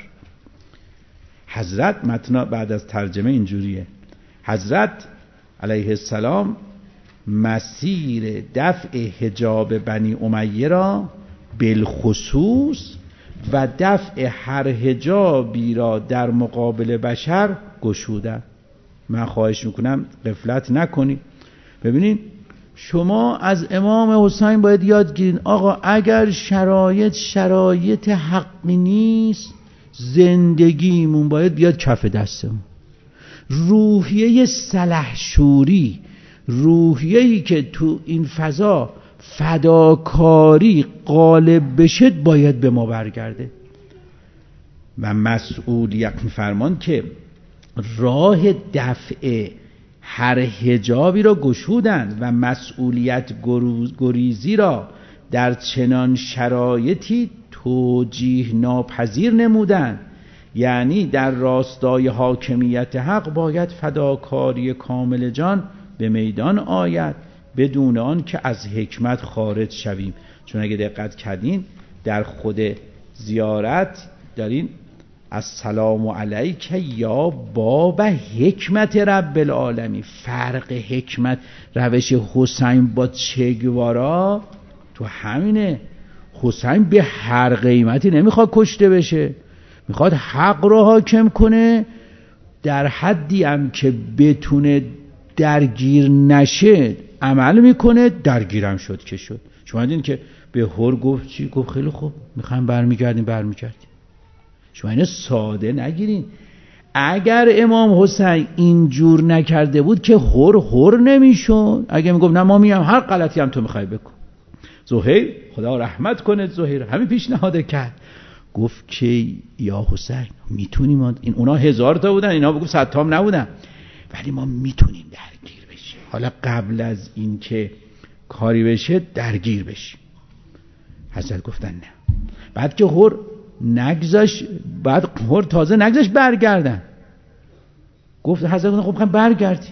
حضرت متن بعد از ترجمه اینجوریه، حضرت علیه السلام مسیر دفع حجاب بنی امیه را بالخصوص و دفع هر حجابی را در مقابل بشر گشودن. من خواهش میکنم غفلت نکنید. ببینید شما از امام حسین باید یاد گیرین آقا اگر شرایط شرایط حقی نیست، زندگیمون باید بیاد کف دستمون. روحیه سلحشوری، روحیه‌ای که تو این فضا فداکاری غالب بشه باید به ما برگرده. و مسئولیت فرمان که راه دفع هر حجابی را گشودند و مسئولیت گریزی را در چنان شرایطی توجیه ناپذیر نمودند. یعنی در راستای حاکمیت حق باید فداکاری کامل جان به میدان آید بدون آن که از حکمت خارج شویم. چون اگه دقت کردین در خود زیارت دارین السلام علیک یا باب حکمت رب العالمین. فرق حکمت روش حسین با چگوارا تو همینه. حسین به هر قیمتی نمیخواد کشته بشه، میخواد حق رو حاکم کنه، در حدی هم که بتونه درگیر نشه عمل میکنه، درگیرم شد که شد. شما دیدین که به هر گفت چی؟ گفت خیلی خوب میخوایم برمیگردیم برمیگردیم. شما اینو ساده نگیرین. اگر امام حسین اینجور نکرده بود که هر هر نمیشد. اگه میگفت نه ما میام هر غلطی هم تو میخوای بکن. زهیر خدا رحمت کنه، زهیر همین پیشنهاد کرد، گفت که یا حسین میتونیم، این اونا هزار تا بودن اینا بگو صد تا هم نبودن، ولی ما میتونیم درگیر بشیم. حالا قبل از این که کاری بشه درگیر بشیم. حضرت گفتن نه. بعد که هر نگذاش، بعد هر تازه نگذاش برگردن، گفت حضرت گفتن خب میخوایم برگردیم،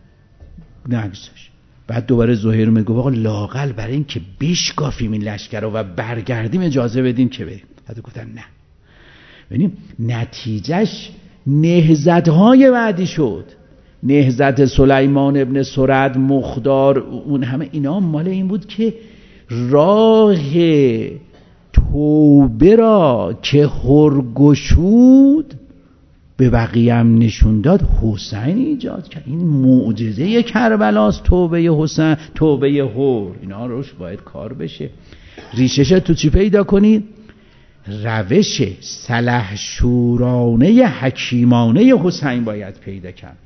نگذاش. بعد دوباره زهیر میگه آقا لاقل برای این که بشکافیم این لشکر رو و برگردیم اجازه بدیم که بریم. حضرت گفتن نه. ببینیم نتیجهش نهضت‌های بعدی شد. نهضت سلیمان ابن سرد، مخدار، اون همه اینا مال این بود که راه توبه را که هر گشود به بقیه هم نشون داد، حسین ایجاد کرد. این معجزه کربلاست. توبه حسین، توبه هور، اینا روش باید کار بشه. ریشش تو چی پیدا کنید؟ روش سلحشورانه حکیمانه حسین باید پیدا کرد.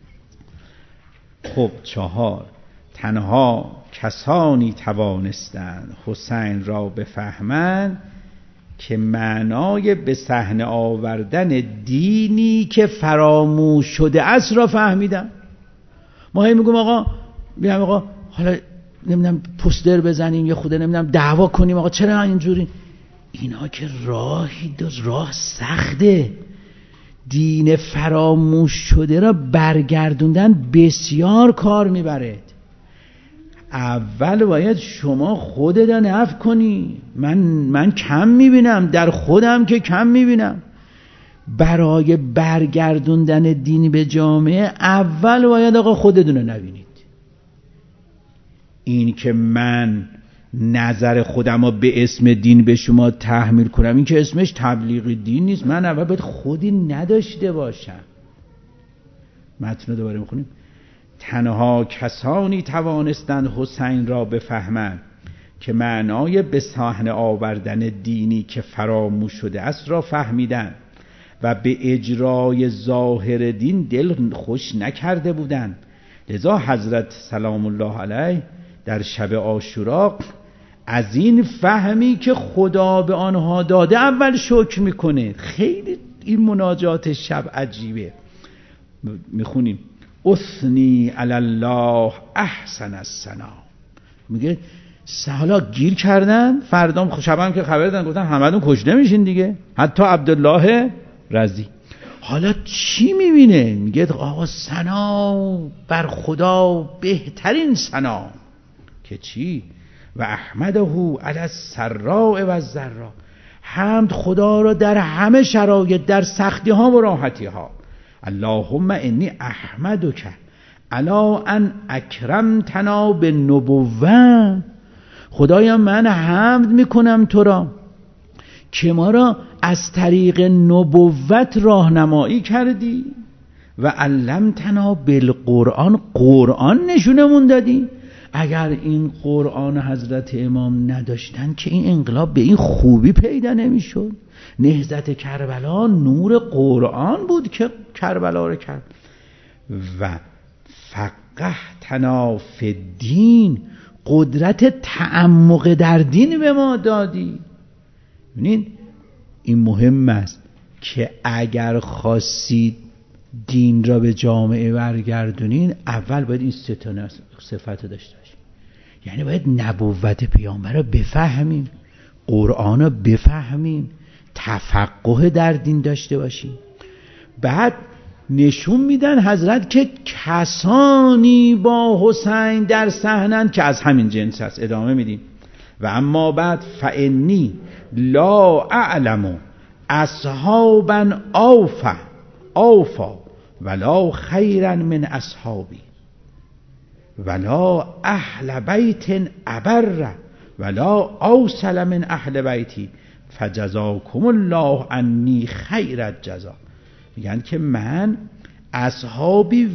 خب چهار، تنها کسانی توانستند حسین را بفهمند که معنای به صحنه آوردن دینی که فراموش شده است را فهمیدن. ما هی میگم آقا بیام آقا حالا نمیدونم پوستر بزنیم یا خود نمیدونم دعوا کنیم، آقا چرا اینجوری؟ اینا که راهی دو راه سخته. دین فراموش شده را برگردوندن بسیار کار میبره. اول باید شما خودت نفی کنی. من من کم میبینم، در خودم که کم میبینم. برای برگردوندن دین به جامعه اول باید آقا خودتون رو نبینید. این که من نظر خودم رو به اسم دین به شما تحمیل کنم، این که اسمش تبلیغ دین نیست. من اول باید خودی نداشته باشم. متن رو دوباره میخونیم. تنها کسانی توانستند حسین را بفهمند که معنای به صحنه آوردن دینی که فراموش شده است را فهمیدند و به اجرای ظاهر دین دل خوش نکرده بودند. لذا حضرت سلام الله علیه در شب عاشورا از این فهمی که خدا به آنها داده اول شکر میکنه. خیلی این مناجات شب عجیبه. میخونیم اثنی علی الله احسن الثنا. میگه حالا گیر کردن، فردا شبم که خبر دادن گفتن همتون کشته میشین دیگه، حتی عبدالله رضی. حالا چی میبینه؟ میگه آقا ثنا بر خدا بهترین ثنا که چی؟ و احمده علی السراء و الضراء. حمد خدا را در همه شرایط، در سختی ها و راحتی ها. اللهم انی احمدک علی ان اکرمتنا بالنبوة. خدایا من حمد میکنم تو را که ما را از طریق نبوت راهنمایی کردی و علمتنا بالقرآن، قرآن نشونمون دادی. اگر این قرآن حضرت امام نداشتن که این انقلاب به این خوبی پیدا نمیشد. نهضت کربلا نور قرآن بود که کربلا رو کرد. و فقهتنا فی الدین، قدرت تعمق در دین به ما دادی. ببینید این مهم است که اگر خواستید دین را به جامعه برگردونین، اول باید این سه تا صفت داشته باشیم. یعنی باید نبوت پیامبر رو بفهمیم، قرآن رو بفهمیم، تفقه در دین داشته باشیم. بعد نشون میدن حضرت که کسانی با حسین در صحنن که از همین جنس است. ادامه میدیم و اما بعد فانی لا اعلم اصحابا اوفا اوفا ولا خیرا من اصحابی ولا اهل بیت ابر ولا اوصل من اهل بیتی فجزاکم الله عنی خیر الجزا. میگن که من اصحابی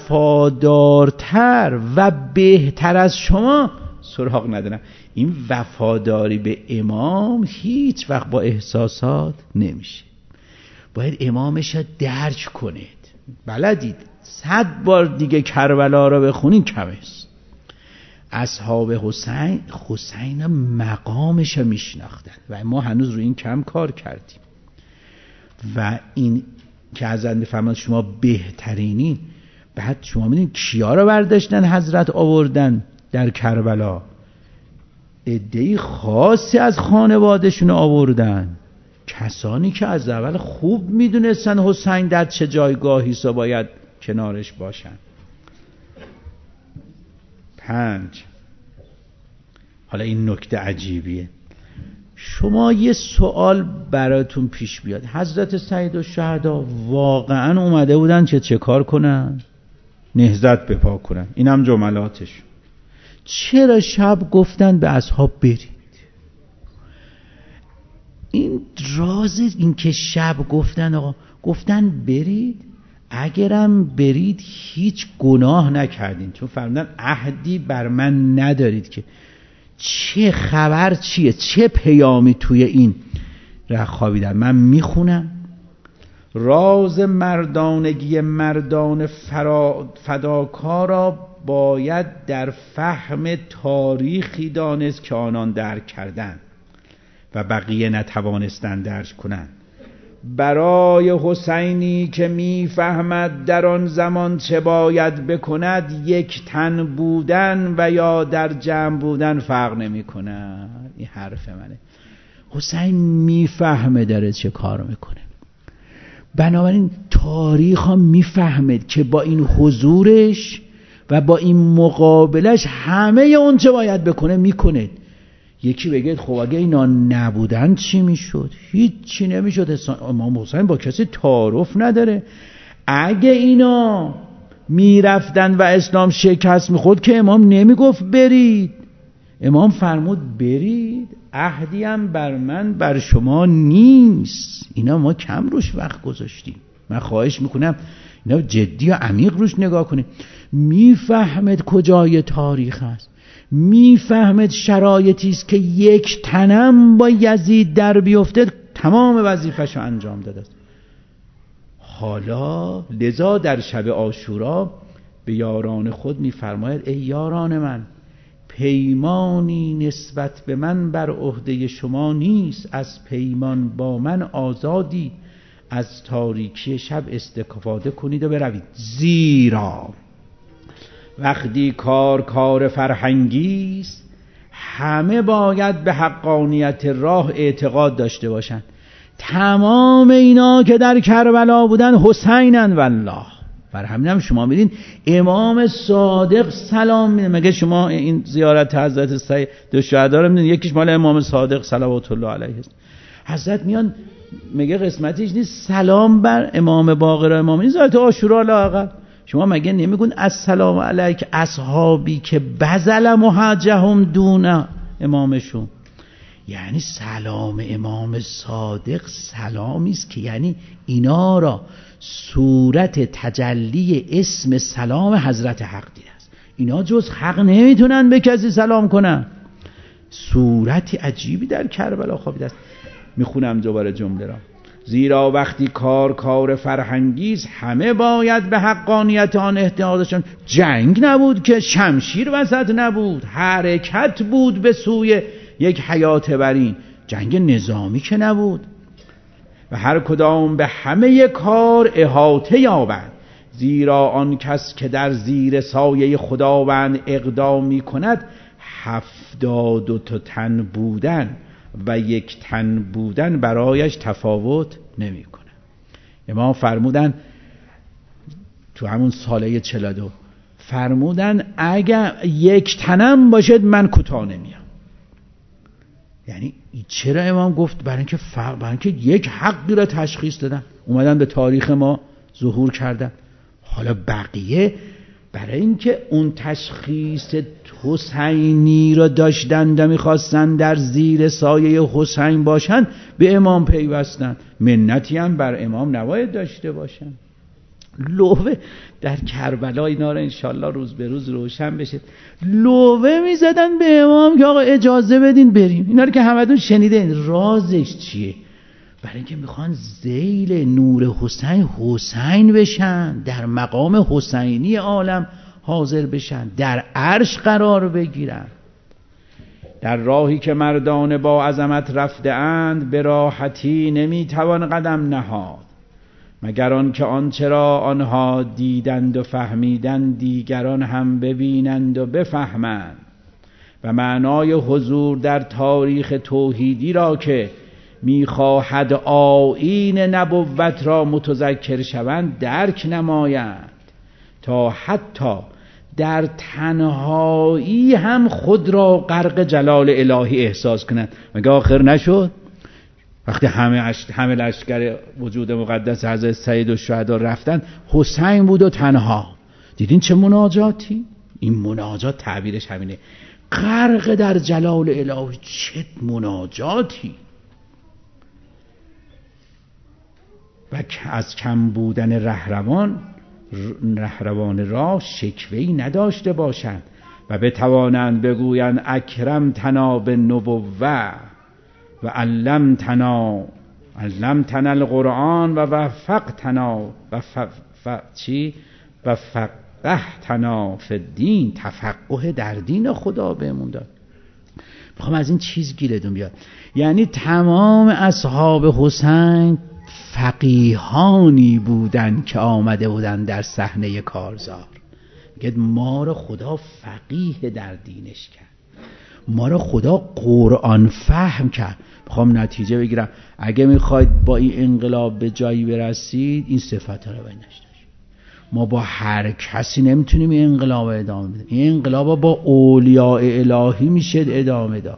وفادارتر و بهتر از شما سراغ ندارم. این وفاداری به امام هیچ وقت با احساسات نمیشه. باید امامش رو درک کنید. بلدید صد بار دیگه کربلا رو بخونین کم است. اصحاب حسین حسین مقامش رو میشناختن و ما هنوز رو این کم کار کردیم. و این که حضرت فرمان شما بهترینی، بعد شما میدونید کیا رو برداشتن حضرت آوردن در کربلا؟ عده‌ای خاصی از خانوادهشون آوردن، کسانی که از اول خوب میدونستن حسین در چه جایگاهی سا باید کنارش باشن. پنج، حالا این نکته عجیبیه. شما یه سوال براتون پیش بیاد، حضرت سیدالشهدا واقعا اومده بودن چه چه کار کنن؟ نهضت بپا کنن. اینم جملاتش. چرا شب گفتن به اصحاب برید؟ این راز این که شب گفتن آقا گفتن برید، اگرم برید هیچ گناه نکردین، چون فرمودن عهدی بر من ندارید که چه خبر چیه، چه پیامی توی این ره خوابیدن. من میخونم راز مردانگی مردان فداکارا باید در فهم تاریخی دانست که آنان درک کردند و بقیه نتوانستند درک کنند. برای حسینی که میفهمد در آن زمان چه باید بکند، یک تن بودن و یا در جمع بودن فرق نمی کند. این حرف منه. حسین میفهمه داره چه کار میکنه، بنابراین تاریخ ها میفهمه که با این حضورش و با این مقابلش همه اون چه باید بکنه میکنه. یکی بگه خب اگه اینا نبودن چی میشد؟ هیچ چی نمیشد. امام حسین با کسی تعارف نداره. اگه اینا میرفتن و اسلام شکست میخورد که امام نمیگفت برید، امام فرمود برید، عهدی هم بر من بر شما نیست. اینا ما کم روش وقت گذاشتیم. من خواهش میکنم اینا جدی و عمیق روش نگاه کنیم. میفهمد کجای تاریخ است، میفهمد شرایطی است که یک تنم با یزید در بیفته تمام وظیفه‌شو انجام داده است. حالا لذا در شب عاشورا به یاران خود میفرماید ای یاران من، پیمانی نسبت به من بر عهده شما نیست، از پیمان با من آزادی، از تاریکی شب استفاده کنید و بروید. زیرا وقتی کار کار فرهنگی است، همه باید به حقانیت راه اعتقاد داشته باشند. تمام اینا که در کربلا بودن حسینن والله. بر همین هم شما میدین امام صادق سلام میده. مگه شما این زیارت حضرت سید الشهدا رو میدین؟ یکیش مال امام صادق صلوات الله علیه است. حضرت میان میگه قسمتیش نیست سلام بر امام باقر امام این زیارت عاشورا لااقل. شما مگه نمیگون السلام علیک اصحابی که بذل محجهم دون امامشون؟ یعنی سلام امام صادق سلامی است که یعنی اینا را صورت تجلی اسم سلام حضرت حق دیده است. اینا جز حق نمیتونن به کسی سلام کنن. صورتی عجیبی در کربلا خوابیده است. میخونم دوباره جمله را. زیرا وقتی کار کار فرهنگی است، همه باید به حقانیت آن اعتقادشون. جنگ نبود که، شمشیر وسط نبود، حرکت بود به سوی یک حیات برین، جنگ نظامی که نبود. و هر کدام به همه کار احاطه یابند، زیرا آن کس که در زیر سایه خداوند اقدام می کند، هفتاد و دو تن بودن و یک تن بودن برایش تفاوت نمی کنه. امام فرمودن تو همون ساله چهل و دو فرمودن اگر یک تنم باشد من کوتاه نمیام. یعنی چرا امام گفت؟ برای اینکه فرق، برای اینکه یک حقی را تشخیص دادن، اومدن به تاریخ ما ظهور کردن. حالا بقیه برای اینکه اون تشخیص حسینی را داشتند و میخواستن در زیر سایه حسین باشن، به امام پیوستن. منتی هم بر امام نباید داشته باشن. لوه در کربلا اینا رو انشالله روز به روز روشن بشه. لوه میزدن به امام که آقا اجازه بدین بریم. اینا رو که همتون شنیدین. رازش چیه؟ برای اینکه میخوان ذیل نور حسین حسین بشن، در مقام حسینی عالم حاضر بشن، در عرش قرار بگیرن. در راهی که مردان با عظمت رفته اند، به راحتی نمیتوان قدم نهاد، مگر آن که آنچه را آنها دیدند و فهمیدند دیگران هم ببینند و بفهمند. و معنای حضور در تاریخ توحیدی را که میخواهد آیین نبوت را متذکر شوند درک نمایند، تا حتی در تنهایی هم خود را غرق جلال الهی احساس کنند. مگه آخر نشد وقتی همه عش... همه لشکر وجود مقدس حضرت سید الشهدا رفتن، حسین بود و تنها. دیدین چه مناجاتی؟ این مناجات تعبیرش همینه، غرق در جلال الهی. چه مناجاتی! و از کم بودن رهروان رهروان راه شکوه‌ای نداشته باشند و بتوانند بگویند اکرمتنا بالنبوة و علمتنا علمتنا القرآن و وفقتنا و ف... ف... چی و فقهتنا فی الدین، تفقه در دین خدا بهمون داد. میخوام از این چیز گیرتون بیاد، یعنی تمام اصحاب حسین فقیهانی بودن که آمده بودن در صحنه کارزار. میگه ما رو خدا فقیه در دینش کرد، ما رو خدا قرآن فهم کرد. میخوام نتیجه بگیرم، اگه میخواید با این انقلاب به جایی برسید این صفت رو باید داشته. ما با هر کسی نمیتونیم این انقلاب ادامه بدیم. این انقلاب با اولیاء الهی میشه ادامه داد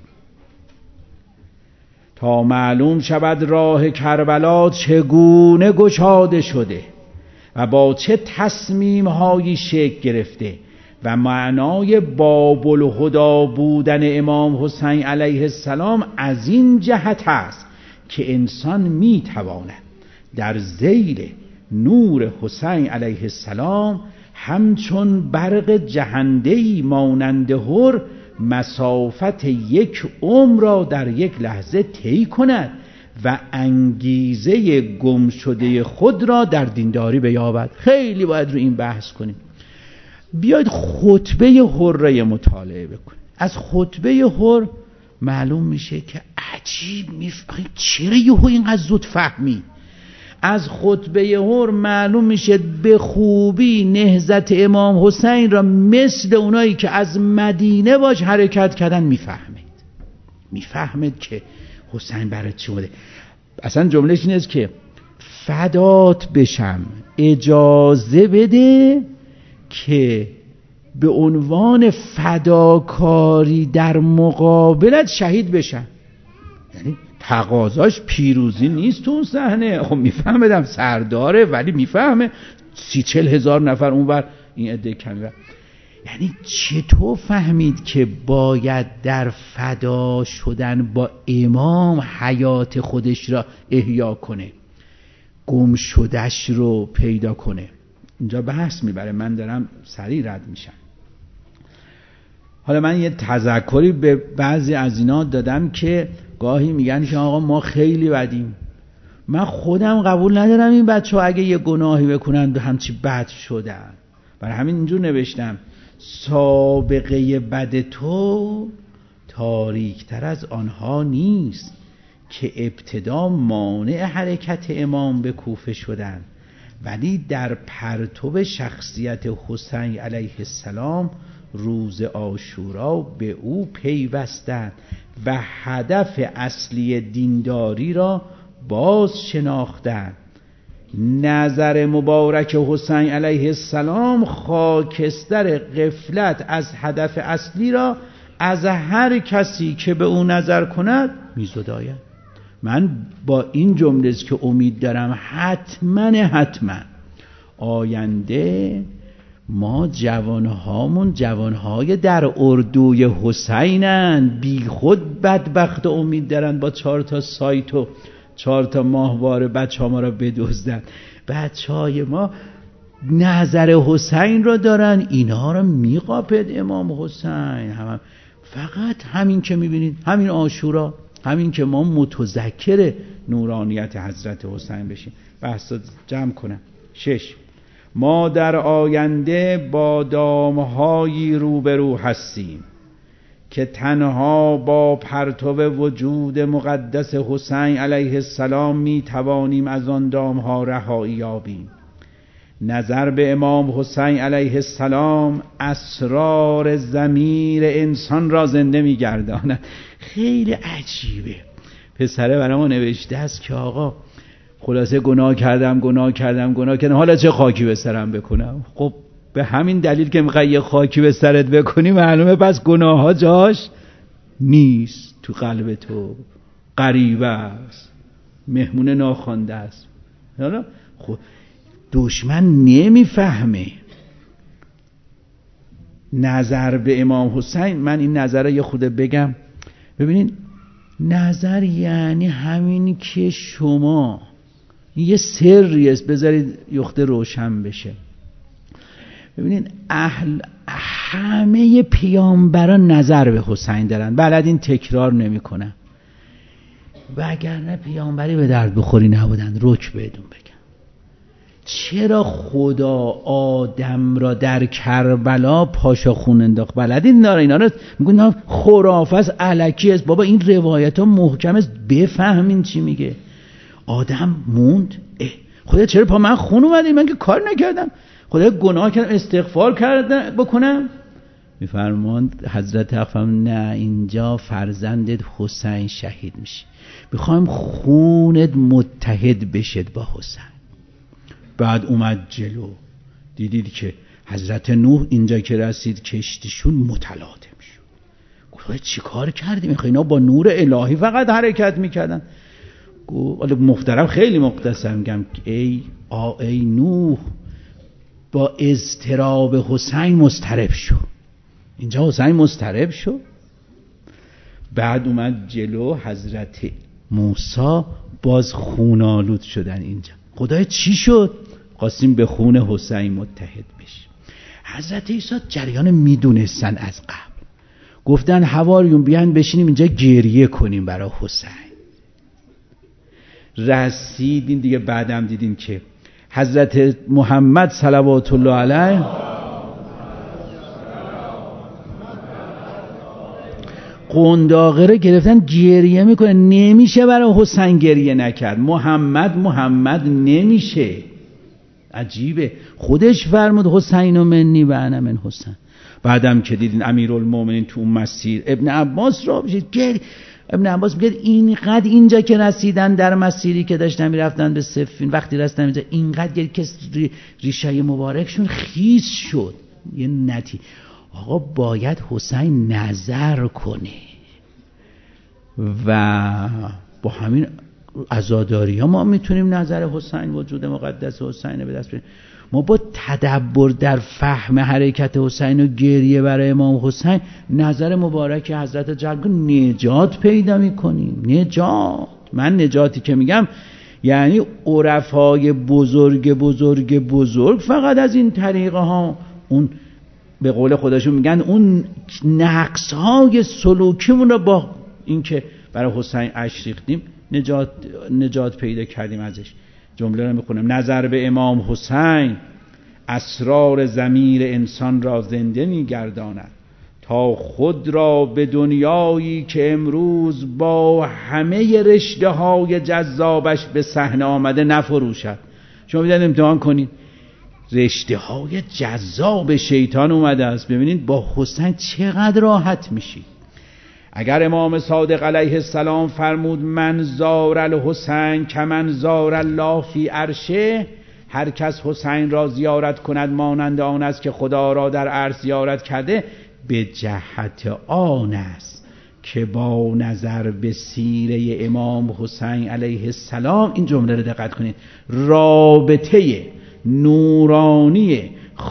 تا معلوم شود راه کربلا چگونه گشاده شده و با چه تصمیم هایی شکل گرفته و معنای باب الهدی بودن امام حسین علیه السلام از این جهت است که انسان میتواند در ذیل نور حسین علیه السلام همچون برق جهنده‌ای مانند هر مسافت یک عمر را در یک لحظه طی کند و انگیزه گم شده خود را در دینداری بیابد. خیلی باید رو این بحث کنیم. بیاید خطبه حره مطالعه بکنید. از خطبه حر معلوم میشه که عجیب میفهمی چرا یهو اینقدر زود فهمی. از خطبه حر معلوم میشه به خوبی نهضت امام حسین را مثل اونایی که از مدینه باش حرکت کردن میفهمید. میفهمید که حسین برای چی اومده. اصلا جملهش این است که فدات بشم، اجازه بده که به عنوان فداکاری در مقابلت شهید بشم. یعنی تقاضاش پیروزی نیست تو اون صحنه. خب میفهمدم سرداره، ولی میفهمه سی چل هزار نفر اونور این عده کمی. یعنی چطور فهمید که باید در فدا شدن با امام حیات خودش را احیا کنه، گم شدش رو پیدا کنه؟ اینجا بحث میبره، من دارم سریع رد میشم. حالا من یه تذکری به بعضی از اینا دادم که گاهی میگن که آقا ما خیلی بدیم. من خودم قبول ندارم این بچه ها اگه یه گناهی بکنن به همچی بد شدن. برای همین اینجور نوشتم سابقه بد تو تاریکتر از آنها نیست که ابتدا مانع حرکت امام به کوفه شدن، ولی در پرتو شخصیت حسین علیه السلام روز عاشورا به او پیوستند و هدف اصلی دینداری را باز شناختند. نظر مبارک حسین علیه السلام خاکستر غفلت از هدف اصلی را از هر کسی که به او نظر کند می‌زداید. من با این جمله که امید دارم حتما حتما آینده ما جوانهامون جوانهای در اردوی حسینن، بی خود بدبخت و امید دارن با چهار تا سایت و چهار تا ماهواره بچه ها ما را بدزدن. بچه های ما نظر حسین را دارن، اینها را میقاپد امام حسین. هم فقط همین که میبینید، همین عاشورا، همین که ما متذکر نورانیت حضرت حسین بشیم. بحث جمع کنم. شش، ما در آینده با دامهایی روبرو هستیم که تنها با پرتو وجود مقدس حسین علیه السلام می توانیم از آن دامها رهایی یابیم. نظر به امام حسین علیه السلام اسرار ضمیر انسان را زنده می گرداند. خیلی عجیبه. پسره برای ما نوشته است که آقا خلاصه گناه کردم گناه کردم گناه کردم حالا چه خاکی به سرم بکنم؟ خب به همین دلیل که میخوای یه خاکی به سرت بکنی معلومه پس گناه ها جاش نیست تو قلب تو، غریبه است، مهمون ناخوانده است. حالا خب دشمن نمیفهمه. نظر به امام حسین، من این نظر رو یه خود بگم. ببینید نظر یعنی همین که شما یه سری است، بذارید یخته روشن بشه. ببینید اهل همه پیامبران نظر به حسین دارن، بلد این تکرار نمیکنن، وگرنه پیامبری به درد بخوری نبودن. رک بهتون بگم چرا خدا آدم را در کربلا پاشا خون انداخت؟ بلدین داره اینا رو میگن خرافه است، الکی است. بابا این روایت ها محکم است، بفهمین چی میگه. آدم موند، اه خدا چرا پا من خون اومده؟ من که کار نکردم، خدا گناه کردم استغفار کردم بکنم. میفرماند حضرت حق نه، اینجا فرزندت حسین شهید میشه، میخوایم خونت متحد بشد با حسین. بعد اومد جلو، دیدید که حضرت نوح اینجا که رسید کشتیشون متلاطم شد. گفت چی کار کردیم؟ اینا با نور الهی فقط حرکت میکردن. گفت محترم خیلی مقدسم میگم ای آ ای نوح با اضطراب حسین مضطرب شو. اینجا حسین مضطرب شو. بعد اومد جلو، حضرت موسی باز خونالود شدن. اینجا خدای چی شد؟ خواستیم به خون حسین متحد بشیم. حضرت عیسی جریان میدونستن از قبل، گفتن حواریون بیان بشینیم اینجا گریه کنیم برای حسین. رسیدین دیگه، بعدم دیدین که حضرت محمد صلوات الله علیه قنداقه گرفتن گریه میکنه، نمیشه برای حسین گریه نکرد. محمد محمد نمیشه. عجیبه، خودش فرمود حسین و منی و انا من حسین. بعدم که دیدین امیرالمومنین تو اون مسیر ابن عباس را بشید گریه. ابن عباس میگه اینقدر اینجا که رسیدن در مسیری که داشتن میرفتن به صفین، وقتی رسیدن اینجا اینقدر گریه که ریشه مبارکشون خیس شد. یه نتی آقا باید حسین نظر کنه و با همین عزاداری ها ما میتونیم نظر حسین، وجود مقدس حسین به دست بیاریم. ما با تدبر در فهم حرکت حسین و گریه برای امام حسین نظر مبارک حضرت جلال نجات پیدا میکنیم. نجات، من نجاتی که میگم یعنی عرفای بزرگ بزرگ بزرگ فقط از این طریقه ها، اون به قول خودشون میگن اون نقص های سلوکیمون رو با این که برای حسین اش ریختیم نجات نجات پیدا کردیم ازش. جمله رو میخونم: نظر به امام حسین اسرار ضمیر انسان را زنده میگرداند تا خود را به دنیایی که امروز با همه رشته های جذابش به صحنه آمده نفروشد. شما میدونید امتحان کنید، رشته های جذاب شیطان اومده است، ببینید با حسین چقدر راحت میشید. اگر امام صادق علیه السلام فرمود من زار الحسین کمن زار الله فی عرشه، هر کس حسین را زیارت کند مانند آن است که خدا را در عرش زیارت کرده، به جهت آن است که با نظر به سیره امام حسین علیه السلام، این جمله رو دقت کنید، رابطه نورانی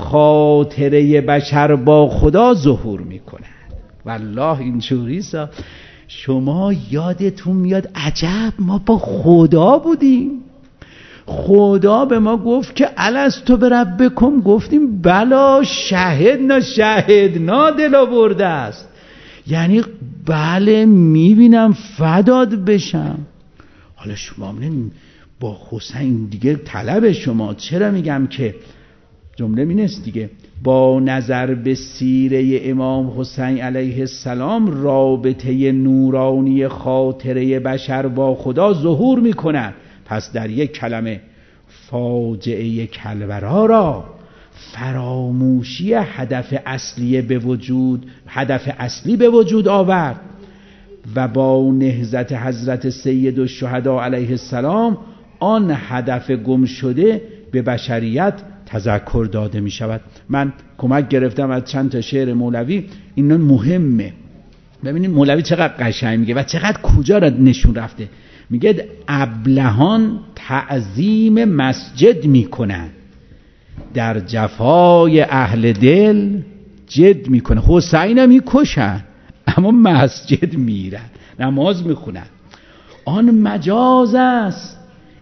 خاطره بشر با خدا ظهور میکنه. والله اینجوری سا شما یادتون میاد عجب ما با خدا بودیم، خدا به ما گفت که الستو بربکم، گفتیم بلا شهدنا شهدنا دل برده است، یعنی بله میبینم فداد بشم. حالا شما میبینید با حسین دیگه طلب شما، چرا میگم که جمله مینست دیگه، با نظر به سیره امام حسین علیه السلام رابطه نورانی خاطره بشر با خدا ظهور میکنند. پس در یک کلمه فاجعه کلبرا را فراموشی هدف اصلی به وجود هدف اصلی به وجود آورد و با نهضت حضرت سید الشهدا علیه السلام آن هدف گم شده به بشریت تذکر داده می شود. من کمک گرفتم از چند تا شعر مولوی، اینا مهمه. ببینید مولوی چقدر قشنگ میگه و چقدر کجا را نشون رفته. میگه ابلهان تعظیم مسجد میکنن، در جفای اهل دل جد میکنه. حسین هم میکشن اما مسجد میرن، نماز میخونن. آن مجاز است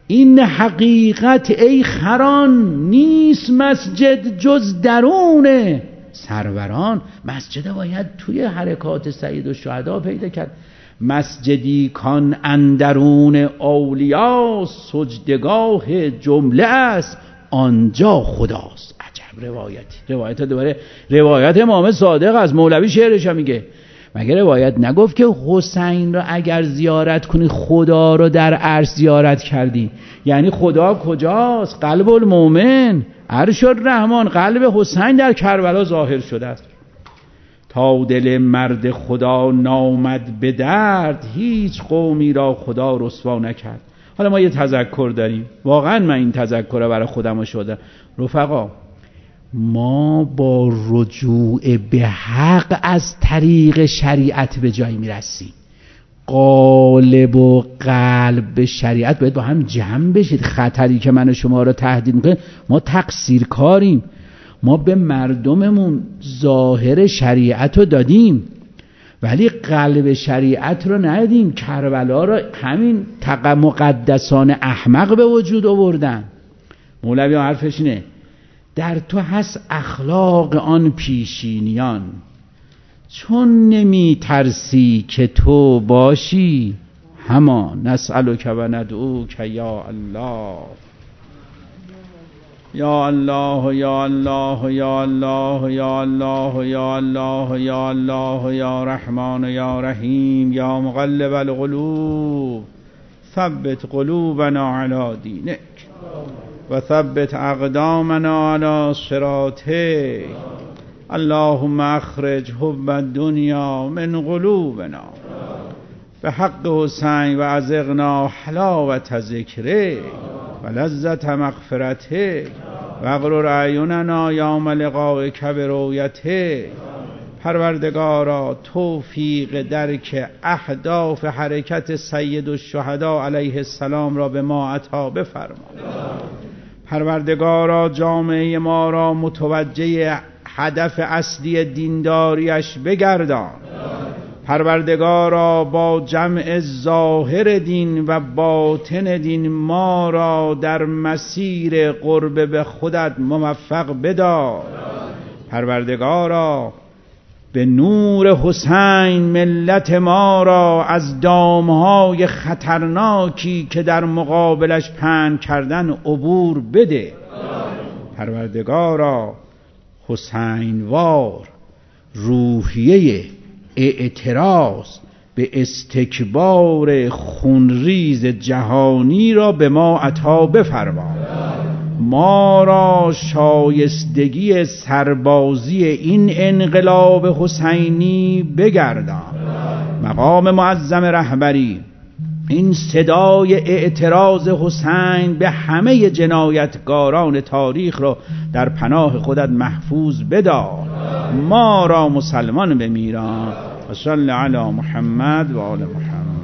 این حقیقت ای خران، نیست مسجد جز درون سروران. مسجد باید توی حرکات سید الشهدا پیدا کرد. مسجدی کان اندرون اولیا، سجدگاه جمله است آنجا خداست. عجب روایتی. روایت دوباره روایت امام صادق از مولوی شعرش میگه، مگه روایت نگفت که حسین رو اگر زیارت کنی خدا رو در عرش زیارت کردی؟ یعنی خدا کجاست؟ قلب المؤمن، عرش الرحمن. قلب حسین در کربلا ظاهر شده است. تا دل مرد خدا نامد به درد، هیچ قومی را خدا رسوا نکرد. حالا ما یه تذکر داریم، واقعا من این تذکر رو برای خودم شده. رفقا، ما با رجوع به حق از طریق شریعت به جایی میرسیم. قالب و قلب به شریعت باید با هم جمع بشید. خطری که من و شما رو تهدید میکنه، ما تقصیر کاریم. ما به مردممون ظاهر شریعت رو دادیم ولی قلب شریعت رو ندادیم. کربلا رو همین تق مقدسان احمق به وجود آوردن. مولوی حرفش اینه، در تو هست اخلاق آن پیشینیان، چون نمی ترسی که تو باشی همان. نسألک و ندعوک یا الله یا الله یا الله یا الله یا الله یا الله یا الله یا رحمان یا رحیم یا مقلب القلوب ثبت قلوبنا علی دینک و ثبت اقدامنا علی صراطک. اللهم اخرج حب الدنیا من قلوبنا به حق حسین و ازغنا حلاوت ذکرک و لذت مغفرتک و اغرر اعیننا یوم لقائک برؤیتک. پروردگارا توفیق درک اهداف حرکت سید الشهدا علیه السلام را به ما عطا بفرما. پروردگارا جامعه ما را متوجه هدف اصلی دینداریش بگردان. پروردگارا با جمع ظاهر دین و باطن دین ما را در مسیر قرب به خودت موفق بدار. پروردگارا به نور حسین ملت ما را از دامهای خطرناکی که در مقابلش پهن کردن عبور بده. پروردگارا حسینوار روحیه اعتراض به استکبار خونریز جهانی را به ما عطا بفرما. ما را شایستگی سربازی این انقلاب حسینی بگردان. مقام معظم رهبری این صدای اعتراض حسین به همه جنایتکاران تاریخ را در پناه خودت محفوظ بدار. ما را مسلمان بمیران. و صلی علی محمد و آل محمد.